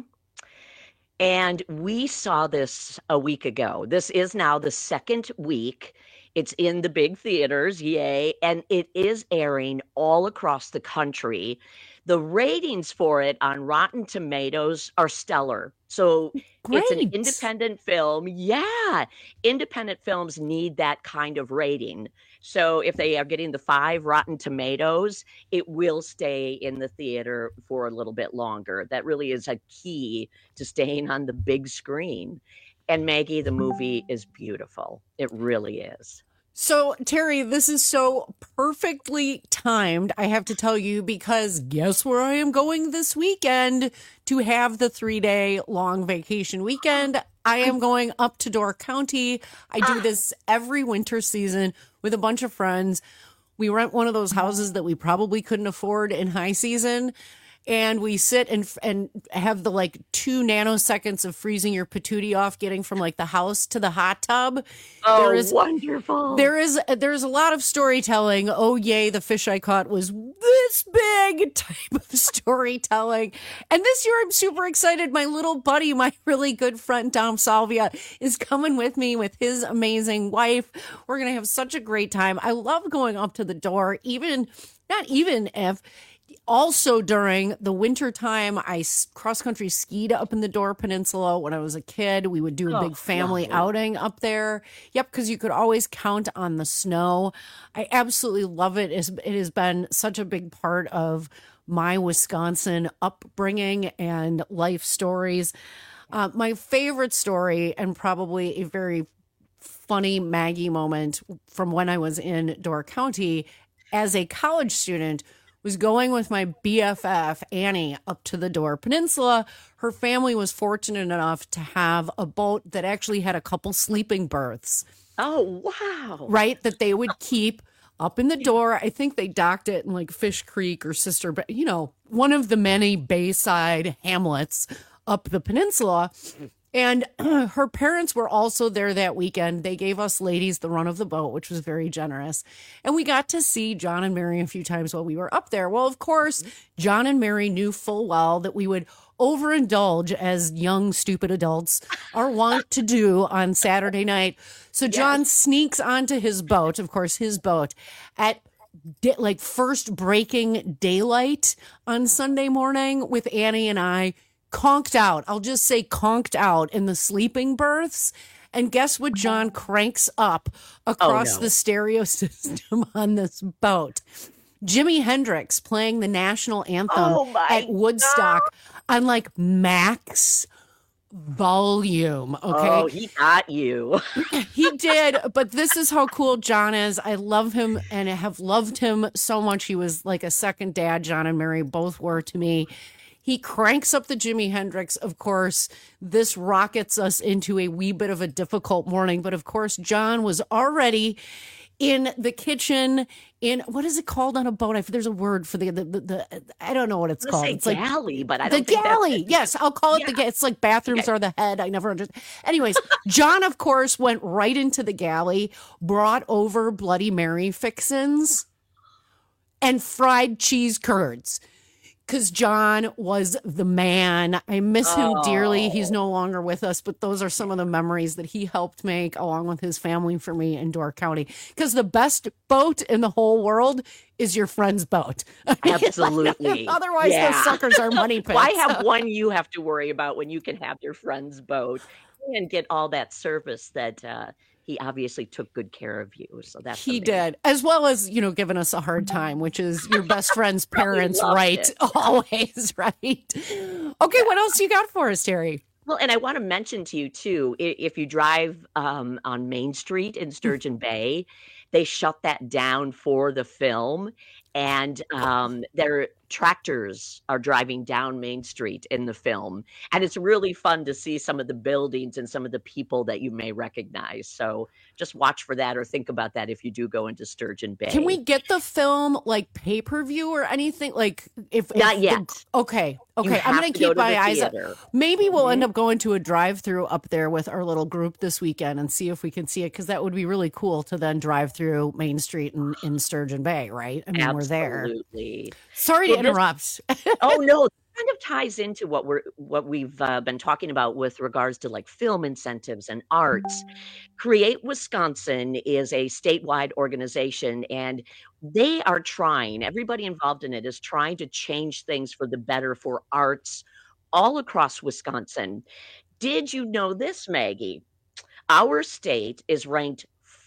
And we saw this a week ago. This is now the second week. It's in the big theaters, yay. And it is airing all across the country. The ratings for it on Rotten Tomatoes are stellar. So it's an
Great.
independent film. Yeah. Independent films need that kind of rating. So if they are getting the five Rotten Tomatoes, it will stay in the theater for a little bit longer. That really is a key to staying on the big screen. And Maggie, the movie is beautiful. It really is.
So, Terry, this is so perfectly timed, I have to tell you, because guess where I am going this weekend to have the three-day long vacation weekend? I am going up to Door County. I do this every winter season with a bunch of friends. We rent one of those houses that we probably couldn't afford in high season. And we sit and and have the like two nanoseconds of freezing your patootie off, getting from like the house to the hot tub.
Oh,
there is,
wonderful.
There is there's a lot of storytelling. Oh, yay, the fish I caught was this big type of storytelling. And this year I'm super excited. My little buddy, my really good friend, Dom Salvia, is coming with me with his amazing wife. We're going to have such a great time. I love going up to the door, even, not even if, Also, during the winter time, I cross-country skied up in the Door Peninsula when I was a kid. We would do a
Oh,
big family
lovely.
outing up there. Yep, because you could always count on the snow. I absolutely love it. It's- It has been such a big part of my Wisconsin upbringing and life stories. Uh, my favorite story, and probably a very funny Maggie moment from when I was in Door County as a college student, was going with my B F F, Annie, up to the Door Peninsula. Her family was fortunate enough to have a boat that actually had a couple sleeping berths.
Oh, wow.
Right? That they would keep up in the door. I think they docked it in like Fish Creek or Sister, Bay, you know, one of the many Bayside hamlets up the peninsula. And her parents were also there that weekend. They gave us ladies the run of the boat, which was very generous. And we got to see John and Mary a few times while we were up there. Well, of course, John and Mary knew full well that we would overindulge as young, stupid adults are wont to do on Saturday night. So John
Yes.
sneaks onto his boat, of course, his boat, at di- like first breaking daylight on Sunday morning with Annie and I, conked out. I'll just say conked out in the sleeping berths. And guess what John cranks up across
no.
the stereo system on this boat? Jimi Hendrix playing the national anthem
Oh my
at Woodstock on like max volume. Okay.
Oh, he got you.
He did, but this is how cool John is. I love him and I have loved him so much. He was like a second dad. John and Mary both were to me. He cranks up the Jimi Hendrix. Of course, this rockets us into a wee bit of a difficult morning. But of course, John was already in the kitchen in, what is it called on a boat? I, there's a word for the, the, the, the I don't know what it's
I'm
called.
gonna
It's
say
like
galley, but I
the
don't think
galley.
that's it.
Yes, I'll call it
Yeah.
the ga- It's like bathrooms
Okay.
are the head. I never understood. Anyways, John, of course, went right into the galley, brought over Bloody Mary fixins and fried cheese curds. Because John was the man. I miss him dearly. He's no longer with us, but those are some of the memories that he helped make along with his family for me in Door County. Because the best boat in the whole world is your friend's boat.
Absolutely.
Otherwise,
Yeah.
those suckers are money pits.
Why have one you have to worry about when you can have your friend's boat and get all that service that uh, he obviously took good care of you. So that's
He
amazing.
did, as well as, you know, giving us a hard time, which is your best friend's
Probably
parents,
loved
right?
it.
Always, right? Okay, what else you got for us, Terry?
Well, and I want to mention to you too, i- if you drive um, on Main Street in Sturgeon Bay, they shut that down for the film, and um, their tractors are driving down Main Street in the film, and it's really fun to see some of the buildings and some of the people that you may recognize. So just watch for that, or think about that if you do go into Sturgeon Bay.
Can we get the film like pay per view or anything? Like, if
Not
if the-
yet.
okay,
You
okay. I'm
have
gonna
to go
keep
to
my
the
eyes. up.
theater.
Maybe we'll
Mhm.
end up going to a drive through up there with our little group this weekend and see if we can see it, because that would be really cool to then drive through Main Street in, in Sturgeon Bay, right? I mean, we're there.
Absolutely.
Sorry to
Well, this-
interrupt.
oh no, it kind of ties into what we're what we've uh, been talking about with regards to like film incentives and arts. Create Wisconsin is a statewide organization, and they are trying, everybody involved in it is trying to change things for the better for arts all across Wisconsin. Did you know this, Maggie? Our state is ranked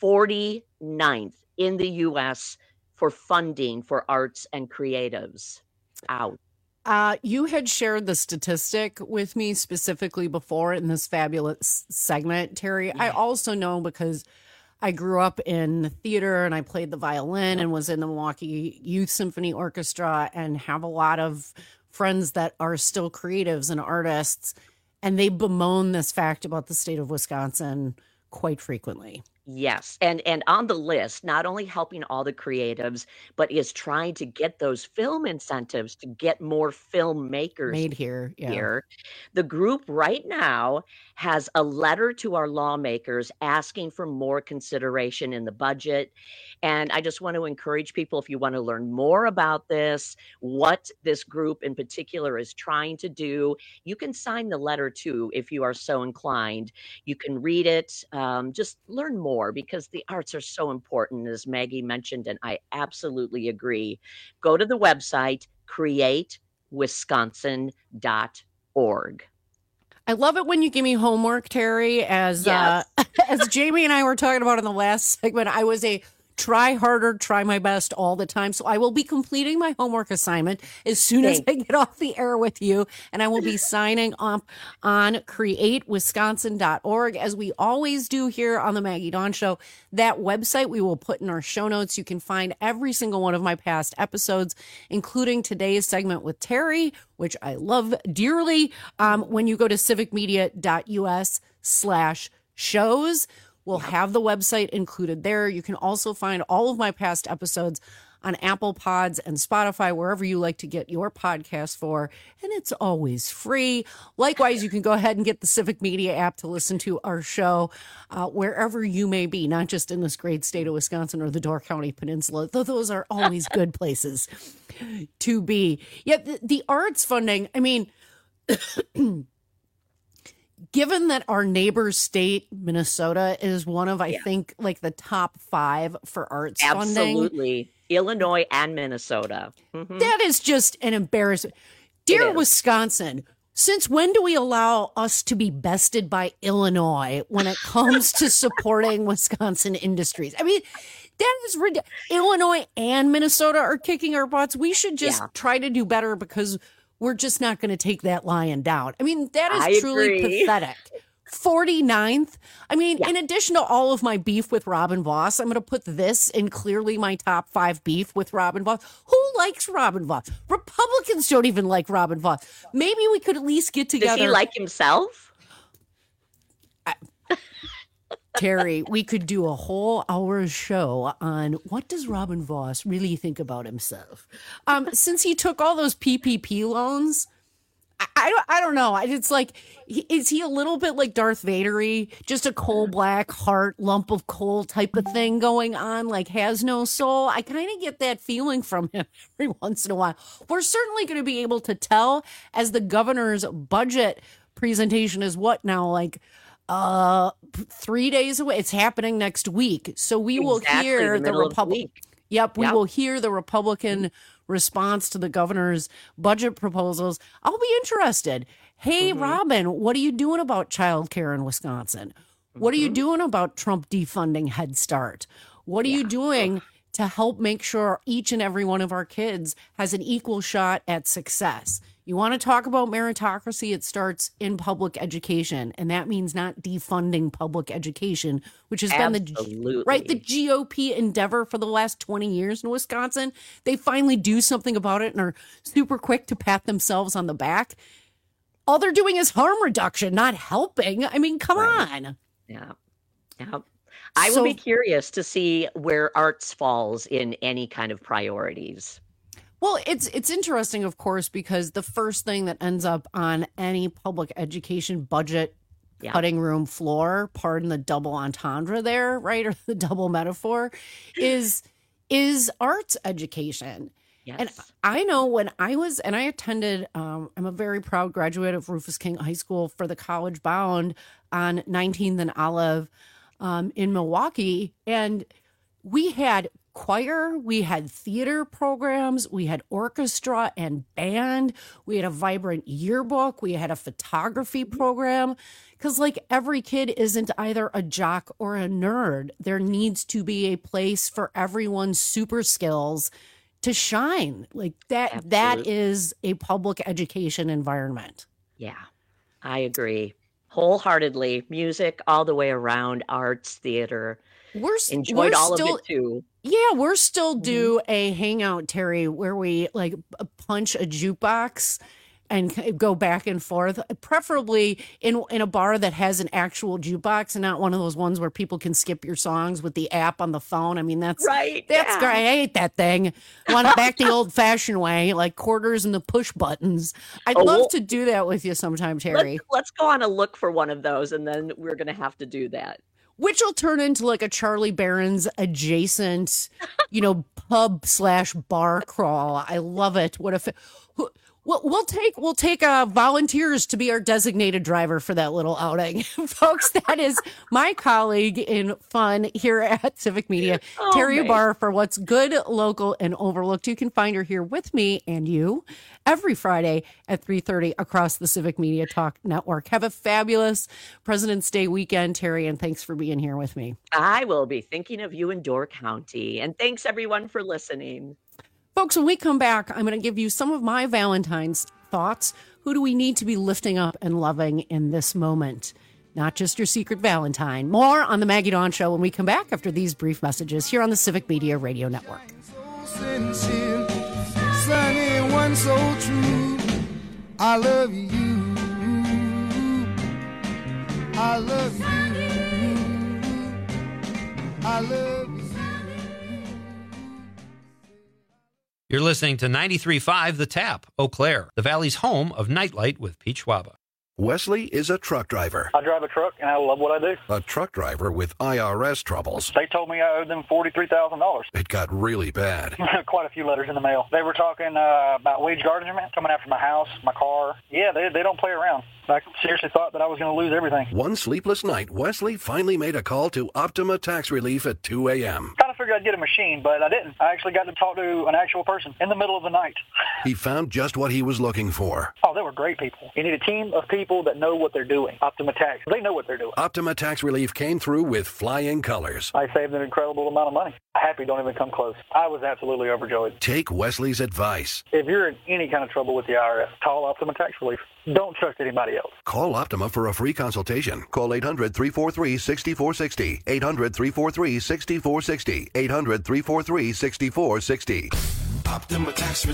forty-ninth in the U S for funding for arts and creatives. Out.
Uh, you had shared the statistic with me specifically before in this fabulous segment, Terry. I also know because I grew up in theater and I played the violin and was in the Milwaukee Youth Symphony Orchestra and have a lot of friends that are still creatives and artists, and they bemoan this fact about the state of Wisconsin quite frequently.
Yes. And and on the list, not only helping all the creatives, but is trying to get those film incentives to get more filmmakers
Made here, yeah.
here. The group right now has a letter to our lawmakers asking for more consideration in the budget. And I just want to encourage people, if you want to learn more about this, what this group in particular is trying to do, you can sign the letter too if you are so inclined. You can read it, um, just learn more more because the arts are so important, as Maggie mentioned, and I absolutely agree. Go to the website, create wisconsin dot org.
I love it when you give me homework, Terry. As
Yes.
uh, as Jamie and I were talking about in the last segment, I was a try harder, try my best all the time. So I will be completing my homework assignment as soon as I get off the air with you. And I will be signing up on create wisconsin dot org, as we always do here on the Maggie Dawn Show. That website we will put in our show notes. You can find every single one of my past episodes, including today's segment with Terry, which I love dearly, um, when you go to civicmedia.us slash shows. We'll have the website included there. You can also find all of my past episodes on Apple Pods and Spotify, wherever you like to get your podcast for, and it's always free. Likewise, you can go ahead and get the Civic Media app to listen to our show uh, wherever you may be, not just in this great state of Wisconsin or the Door County Peninsula, though those are always good places to be. Yet the, the arts funding, I mean... Given that our neighbor state, Minnesota, is one of, I yeah. think, like the top five for arts
Absolutely.
funding.
Absolutely. Illinois and Minnesota. Mm-hmm.
That is just an embarrassment. Dear Wisconsin, since when do we allow us to be bested by Illinois when it comes to supporting Wisconsin industries? I mean, that is ridiculous. Illinois and Minnesota are kicking our butts. We should just yeah. try to do better because we're just not going to take that lion down. I mean, that is
I
truly
agree.
pathetic. forty-ninth. I mean,
yeah.
in addition to all of my beef with Robin Voss, I'm going to put this in clearly my top five beef with Robin Voss. Who likes Robin Voss? Republicans don't even like Robin Voss. Maybe we could at least get together.
Does he like himself?
I, Terry, we could do a whole hour show on what does Robin Voss really think about himself. Um, since he took all those P P P loans, I, I don't, I don't know. It's like, is he a little bit like Darth Vader-y? Just a coal black heart, lump of coal type of thing going on, like has no soul? I kind of get that feeling from him every once in a while. We're certainly going to be able to tell as the governor's budget presentation is what now, like, Uh, three days away. It's happening next week. So we will
exactly,
hear
the,
the Republican. Yep, we
yep.
will hear the Republican response to the governor's budget proposals. I'll be interested. Hey, mm-hmm. Robin, what are you doing about childcare in Wisconsin? Mm-hmm. What are you doing about Trump defunding Head Start? What are yeah. you doing to help make sure each and every one of our kids has an equal shot at success? You want to talk about meritocracy? It starts in public education, and that means not defunding public education, which has
Absolutely.
been the right the G O P endeavor for the last twenty years in Wisconsin. They finally do something about it and are super quick to pat themselves on the back. All they're doing is harm reduction, not helping. I mean, come right. on.
Yeah, yeah. I
So-
will be curious to see where arts falls in any kind of priorities.
Well, it's it's interesting, of course, because the first thing that ends up on any public education budget
Yeah.
cutting room floor, pardon the double entendre there, right, or the double metaphor, is is arts education.
Yes.
And I know when I was, and I attended, um, I'm a very proud graduate of Rufus King High School for the College Bound on nineteenth and Olive um, in Milwaukee, and we had choir, we had theater programs, we had orchestra and band, we had a vibrant yearbook, we had a photography program. Because, like, every kid isn't either a jock or a nerd. There needs to be a place for everyone's super skills to shine. Like that,
Absolutely.
that is a public education environment.
Yeah, I agree wholeheartedly. Music all the way around, arts, theater.
We're
enjoyed
we're
all
still,
of it too.
Yeah, we're still do a hangout, Terry, where we like punch a jukebox and go back and forth, preferably in in a bar that has an actual jukebox and not one of those ones where people can skip your songs with the app on the phone. I mean, that's
right.
That's
yeah.
great. I hate that thing. I want it back the old-fashioned way, like quarters and the push buttons. I'd
Oh,
love
well-
to do that with you sometime, Terry.
Let's, let's go on a look for one of those, and then we're going to have to do that.
Which will turn into like a Charlie Barron's adjacent, you know, pub slash bar crawl. I love it. What if, who, We'll, we'll take we'll take uh, volunteers to be our designated driver for that little outing. Folks, that is my colleague in fun here at Civic Media, oh, Terry man. Barr, for What's Good, Local, and Overlooked. You can find her here with me and you every Friday at three thirty across the Civic Media Talk Network. Have a fabulous President's Day weekend, Terry, and thanks for being here with me.
I will be thinking of you in Door County, and thanks everyone for listening.
Folks, when we come back, I'm going to give you some of my Valentine's thoughts. Who do we need to be lifting up and loving in this moment? Not just your secret Valentine. More on the Maggie Dawn Show when we come back after these brief messages here on the Civic Media Radio Network.
Sincere, sunny one so true. I love you. I love you. I love you.
You're listening to ninety-three point five The Tap, Eau Claire, the Valley's home of Nightlight with Pete Schwaba.
Wesley is a truck driver.
I drive a truck, and I love what I do.
A truck driver with I R S troubles.
They told me I owed them forty-three thousand dollars.
It got really bad.
Quite a few letters in the mail. They were talking uh, about wage garnishment, coming after my house, my car. Yeah, they, they don't play around. I seriously thought that I was going to lose everything.
One sleepless night, Wesley finally made a call to Optima Tax Relief at two a.m.
Kind of figured I'd get a machine, but I didn't. I actually got to talk to an actual person in the middle of the night.
He found just what he was looking for.
Oh, they were great people. You need a team of people that know what they're doing. Optima Tax. They know what they're doing.
Optima Tax Relief came through with flying colors.
I saved an incredible amount of money. Happy don't even come close. I was absolutely overjoyed.
Take Wesley's advice.
If you're in any kind of trouble with the I R S, call Optima Tax Relief. Don't trust anybody else.
Call Optima for a free consultation. Call eight hundred, three four three, six four six zero. eight hundred, three four three, six four six zero. eight hundred, three four three, six four six zero. Optima Tax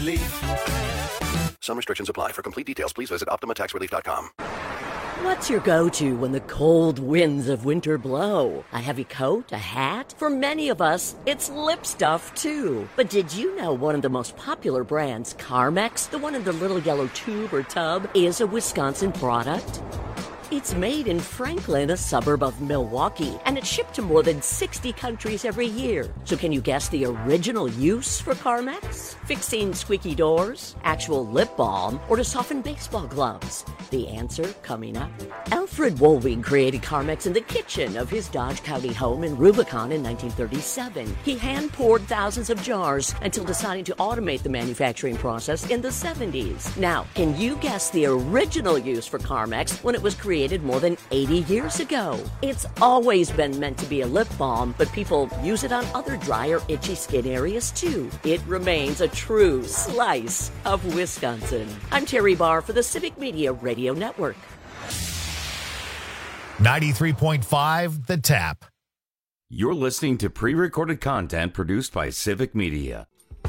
Relief. Some restrictions apply. For complete details, please visit optima tax relief dot com.
What's your go-to when the cold winds of winter blow? A heavy coat? A hat? For many of us, it's lip stuff, too. But did you know one of the most popular brands, Carmex, the one in the little yellow tube or tub, is a Wisconsin product? It's made in Franklin, a suburb of Milwaukee, and it's shipped to more than sixty countries every year. So can you guess the original use for Carmex? Fixing squeaky doors, actual lip balm, or to soften baseball gloves? The answer coming up. Alfred Woolwing created Carmex in the kitchen of his Dodge County home in Rubicon in nineteen thirty-seven. He hand-poured thousands of jars until deciding to automate the manufacturing process in the seventies. Now, can you guess the original use for Carmex when it was created more than eighty years ago? It's always been meant to be a lip balm, but people use it on other dry or itchy skin areas too. It remains a true slice of Wisconsin. I'm Terry Barr for the Civic Media Radio Network.
ninety-three point five The Tap.
You're listening to pre-recorded content produced by Civic Media.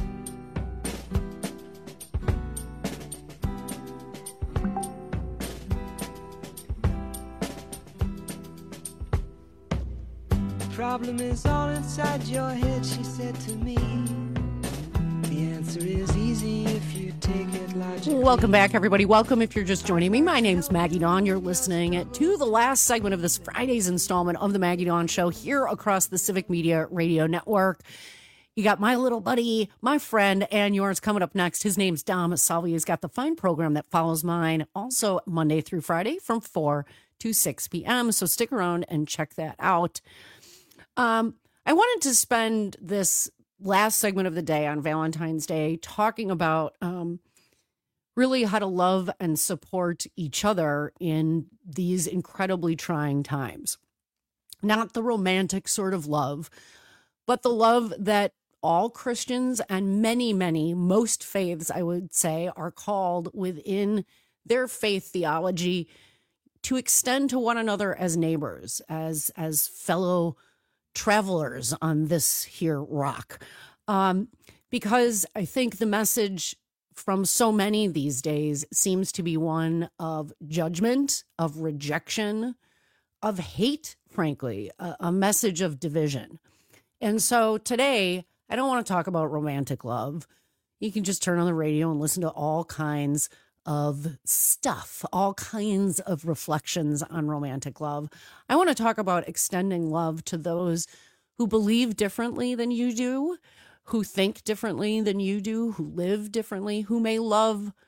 Problem is all inside your head, she said to me. The answer is easy if you take it logically.
Welcome back, everybody. Welcome if you're just joining me. My name's Maggie Dawn. You're listening to the last segment of this Friday's installment of the Maggie Dawn Show here across the Civic Media Radio Network. You got my little buddy, my friend, and yours coming up next. His name's Dom Salvi. He's got the fine program that follows mine, also Monday through Friday from four to six p.m. So stick around and check that out. Um, I wanted to spend this last segment of the day on Valentine's Day talking about um, really how to love and support each other in these incredibly trying times. Not the romantic sort of love, but the love that all Christians and many, many, most faiths, I would say, are called within their faith theology to extend to one another as neighbors, as as fellow travelers on this here rock. Um, because I think the message from so many these days seems to be one of judgment, of rejection, of hate, frankly, a, a message of division. And so today, I don't want to talk about romantic love. You can just turn on the radio and listen to all kinds of stuff, all kinds of reflections on romantic love. I want to talk about extending love to those who believe differently than you do, who think differently than you do, who live differently, who may love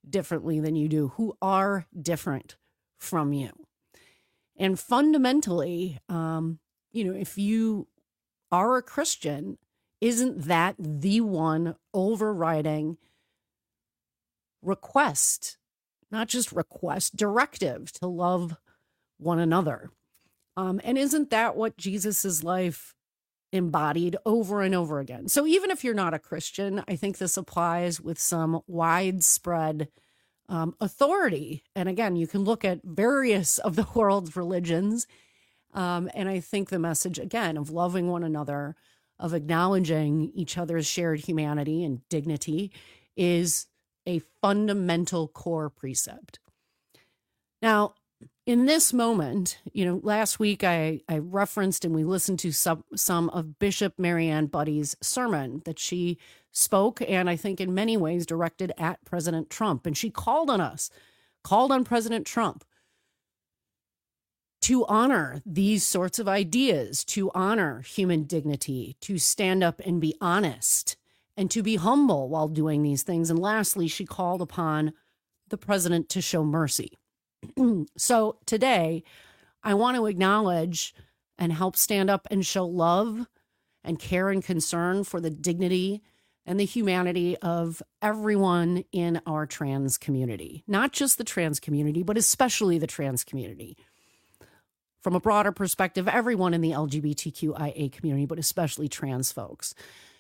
differently than you do, who are different from you. And fundamentally, um, you know, if you are a Christian, isn't that the one overriding request, not just request, directive to love one another? Um, and isn't that what Jesus's life embodied over and over again? So even if you're not a Christian, I think this applies with some widespread um, authority. And again, you can look at various of the world's religions. Um, and I think the message, again, of loving one another, of acknowledging each other's shared humanity and dignity is a fundamental core precept. Now, in this moment, you know, last week I, I referenced and we listened to some, some of Bishop Marianne Buddy's sermon that she spoke, and I think in many ways directed at President Trump. And she called on us, called on President Trump to honor these sorts of ideas, to honor human dignity, to stand up and be honest, and to be humble while doing these things. And lastly, she called upon the president to show mercy. So today, I want to acknowledge and help stand up and show love and care and concern for the dignity and the humanity of everyone in our trans community. Not just the trans community, but especially the trans community. From a broader perspective, everyone in the L G B T Q I A community, but especially trans folks.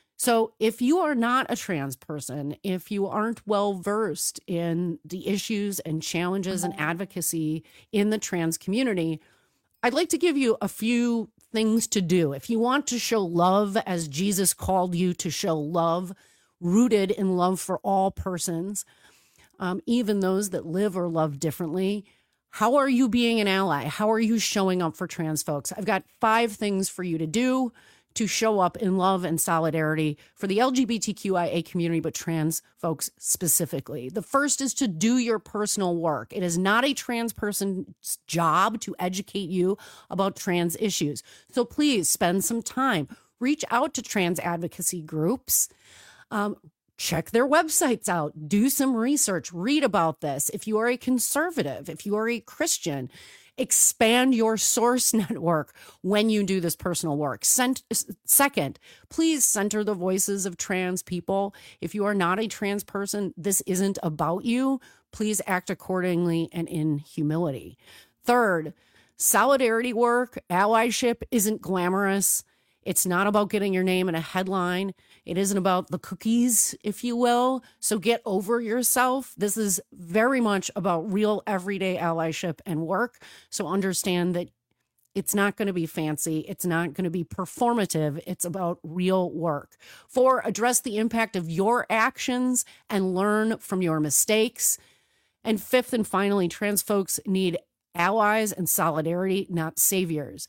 So if you are not a trans person, if you aren't well-versed in the issues and challenges and advocacy in the trans community, I'd like to give you a few things to do. If you want to show love as Jesus called you to show love, rooted in love for all persons, um, even those that live or love differently, how are you being an ally? How are you showing up for trans folks? I've got five things for you to do to show up in love and solidarity for the L G B T Q I A community, but trans folks specifically. The first is to do your personal work. It is not a trans person's job to educate you about trans issues. So please spend some time. Reach out to trans advocacy groups. Um, check their websites out. Do some research. Read about this. If you are a conservative, if you are a Christian, expand your source network when you do this personal work. Second, please center the voices of trans people. If you are not a trans person, this isn't about you. Please act accordingly and in humility. Third, solidarity work, allyship isn't glamorous. It's not about getting your name in a headline. It isn't about the cookies, if you will. So get over yourself. This is very much about real everyday allyship and work. So understand that it's not going to be fancy. It's not going to be performative. It's about real work. Four, address the impact of your actions and learn from your mistakes. And fifth and finally, trans folks need allies and solidarity, not saviors.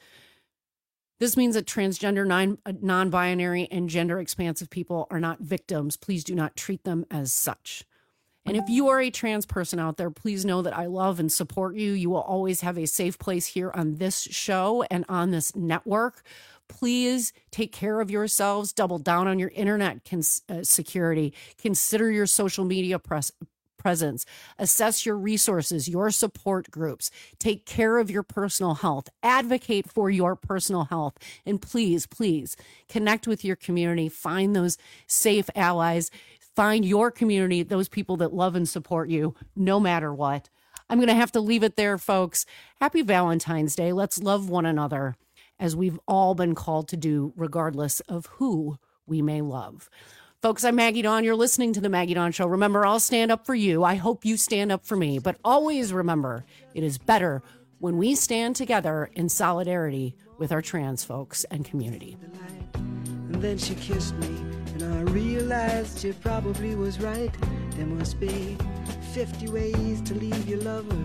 This means that transgender, non, non-binary, and gender-expansive people are not victims. Please do not treat them as such. And if you are a trans person out there, please know that I love and support you. You will always have a safe place here on this show and on this network. Please take care of yourselves. Double down on your internet cons- uh, security. Consider your social media press. presence. Assess your resources, your support groups. Take care of your personal health. Advocate for your personal health. And please, please connect with your community. Find those safe allies. Find your community, those people that love and support you, no matter what. I'm going to have to leave it there, folks. Happy Valentine's Day. Let's love one another as we've all been called to do, regardless of who we may love. Folks, I'm Maggie Dawn. You're listening to The Maggie Dawn Show. Remember, I'll stand up for you. I hope you stand up for me. But always remember, it is better when we stand together in solidarity with our trans folks and community.
And then she kissed me, and I realized she probably was right. There must be fifty ways to leave your lover.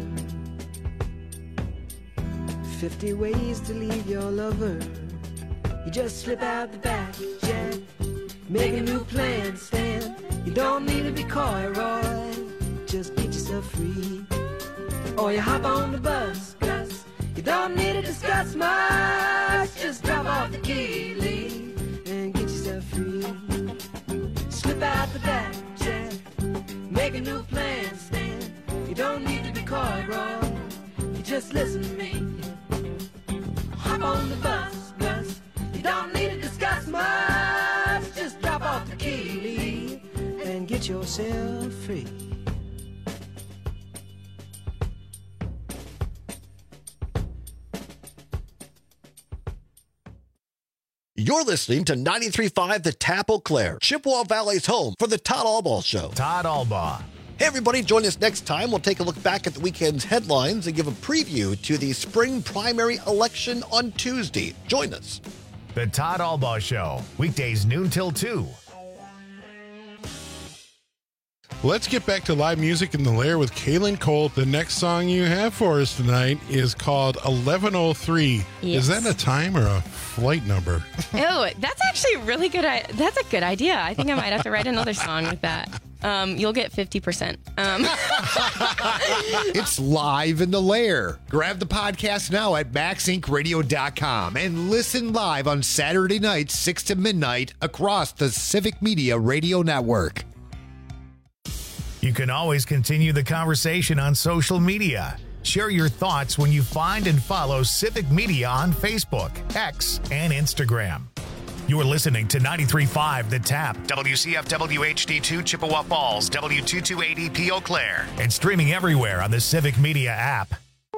fifty ways to leave your lover. You just slip out the back, Jack. Make a new plan, Stan. You don't need to be coy, Roy. Just get yourself free. Or you hop on the bus, Gus. You don't need to discuss much. Just drop off the key, Lee, and get yourself free. Slip out the back, Jack. Make a new plan, Stan. just listen to me. Hop on the bus, Gus. You don't need to discuss much. Just drop off the key and get yourself free.
You're listening to ninety-three point five The Tap Eau Claire, Chippewa Valley's home for the Todd Albaugh Show.
Todd Albaugh.
Hey, everybody, join us next time. We'll take a look back at the weekend's headlines and give a preview to the spring primary election on Tuesday. Join us.
The Todd Albaugh Show, weekdays noon till two.
Let's get back to live music in the Lair with Kaylin Cole. The next song you have for us tonight is called eleven oh three.
Yes.
Is that a time or a flight number?
Oh, that's actually a really good. I- that's a good idea. I think I might have to write another song with that. Um, you'll get fifty percent. Um.
It's live in the Lair. Grab the podcast now at max inc radio dot com and listen live on Saturday nights, six to midnight, across the Civic Media Radio Network.
You can always continue the conversation on social media. Share your thoughts when you find and follow Civic Media on Facebook, X, and Instagram. You're listening to ninety-three point five The Tap, W C F W H D two Chippewa Falls, W two twenty P Eau Claire, and streaming everywhere on the Civic Media app.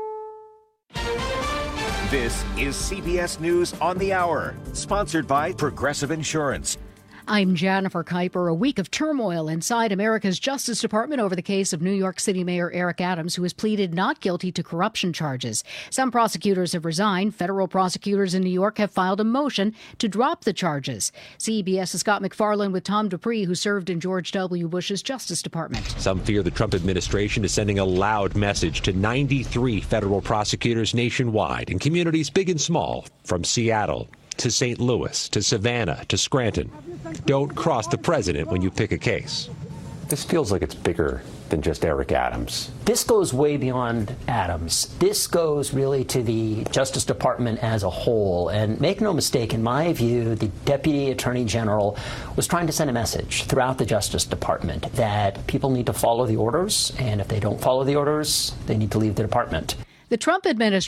This is C B S News on the Hour, sponsored by Progressive Insurance.
I'm Jennifer Kuiper. A week of turmoil inside America's Justice Department over the case of New York City Mayor Eric Adams, who has pleaded not guilty to corruption charges. Some prosecutors have resigned. Federal prosecutors in New York have filed a motion to drop the charges. CBS's Scott McFarland with Tom Dupree, who served in George W. Bush's Justice Department.
Some fear the Trump administration is sending a loud message to ninety-three federal prosecutors nationwide in communities big and small, from Seattle to Saint Louis, to Savannah, to Scranton. Don't cross the president when you pick a case.
This feels like it's bigger than just Eric Adams.
This goes way beyond Adams. This goes really to the Justice Department as a whole. And make no mistake, in my view, the Deputy Attorney General was trying to send a message throughout the Justice Department that people need to follow the orders, and if they don't follow the orders, they need to leave the department.
The Trump administration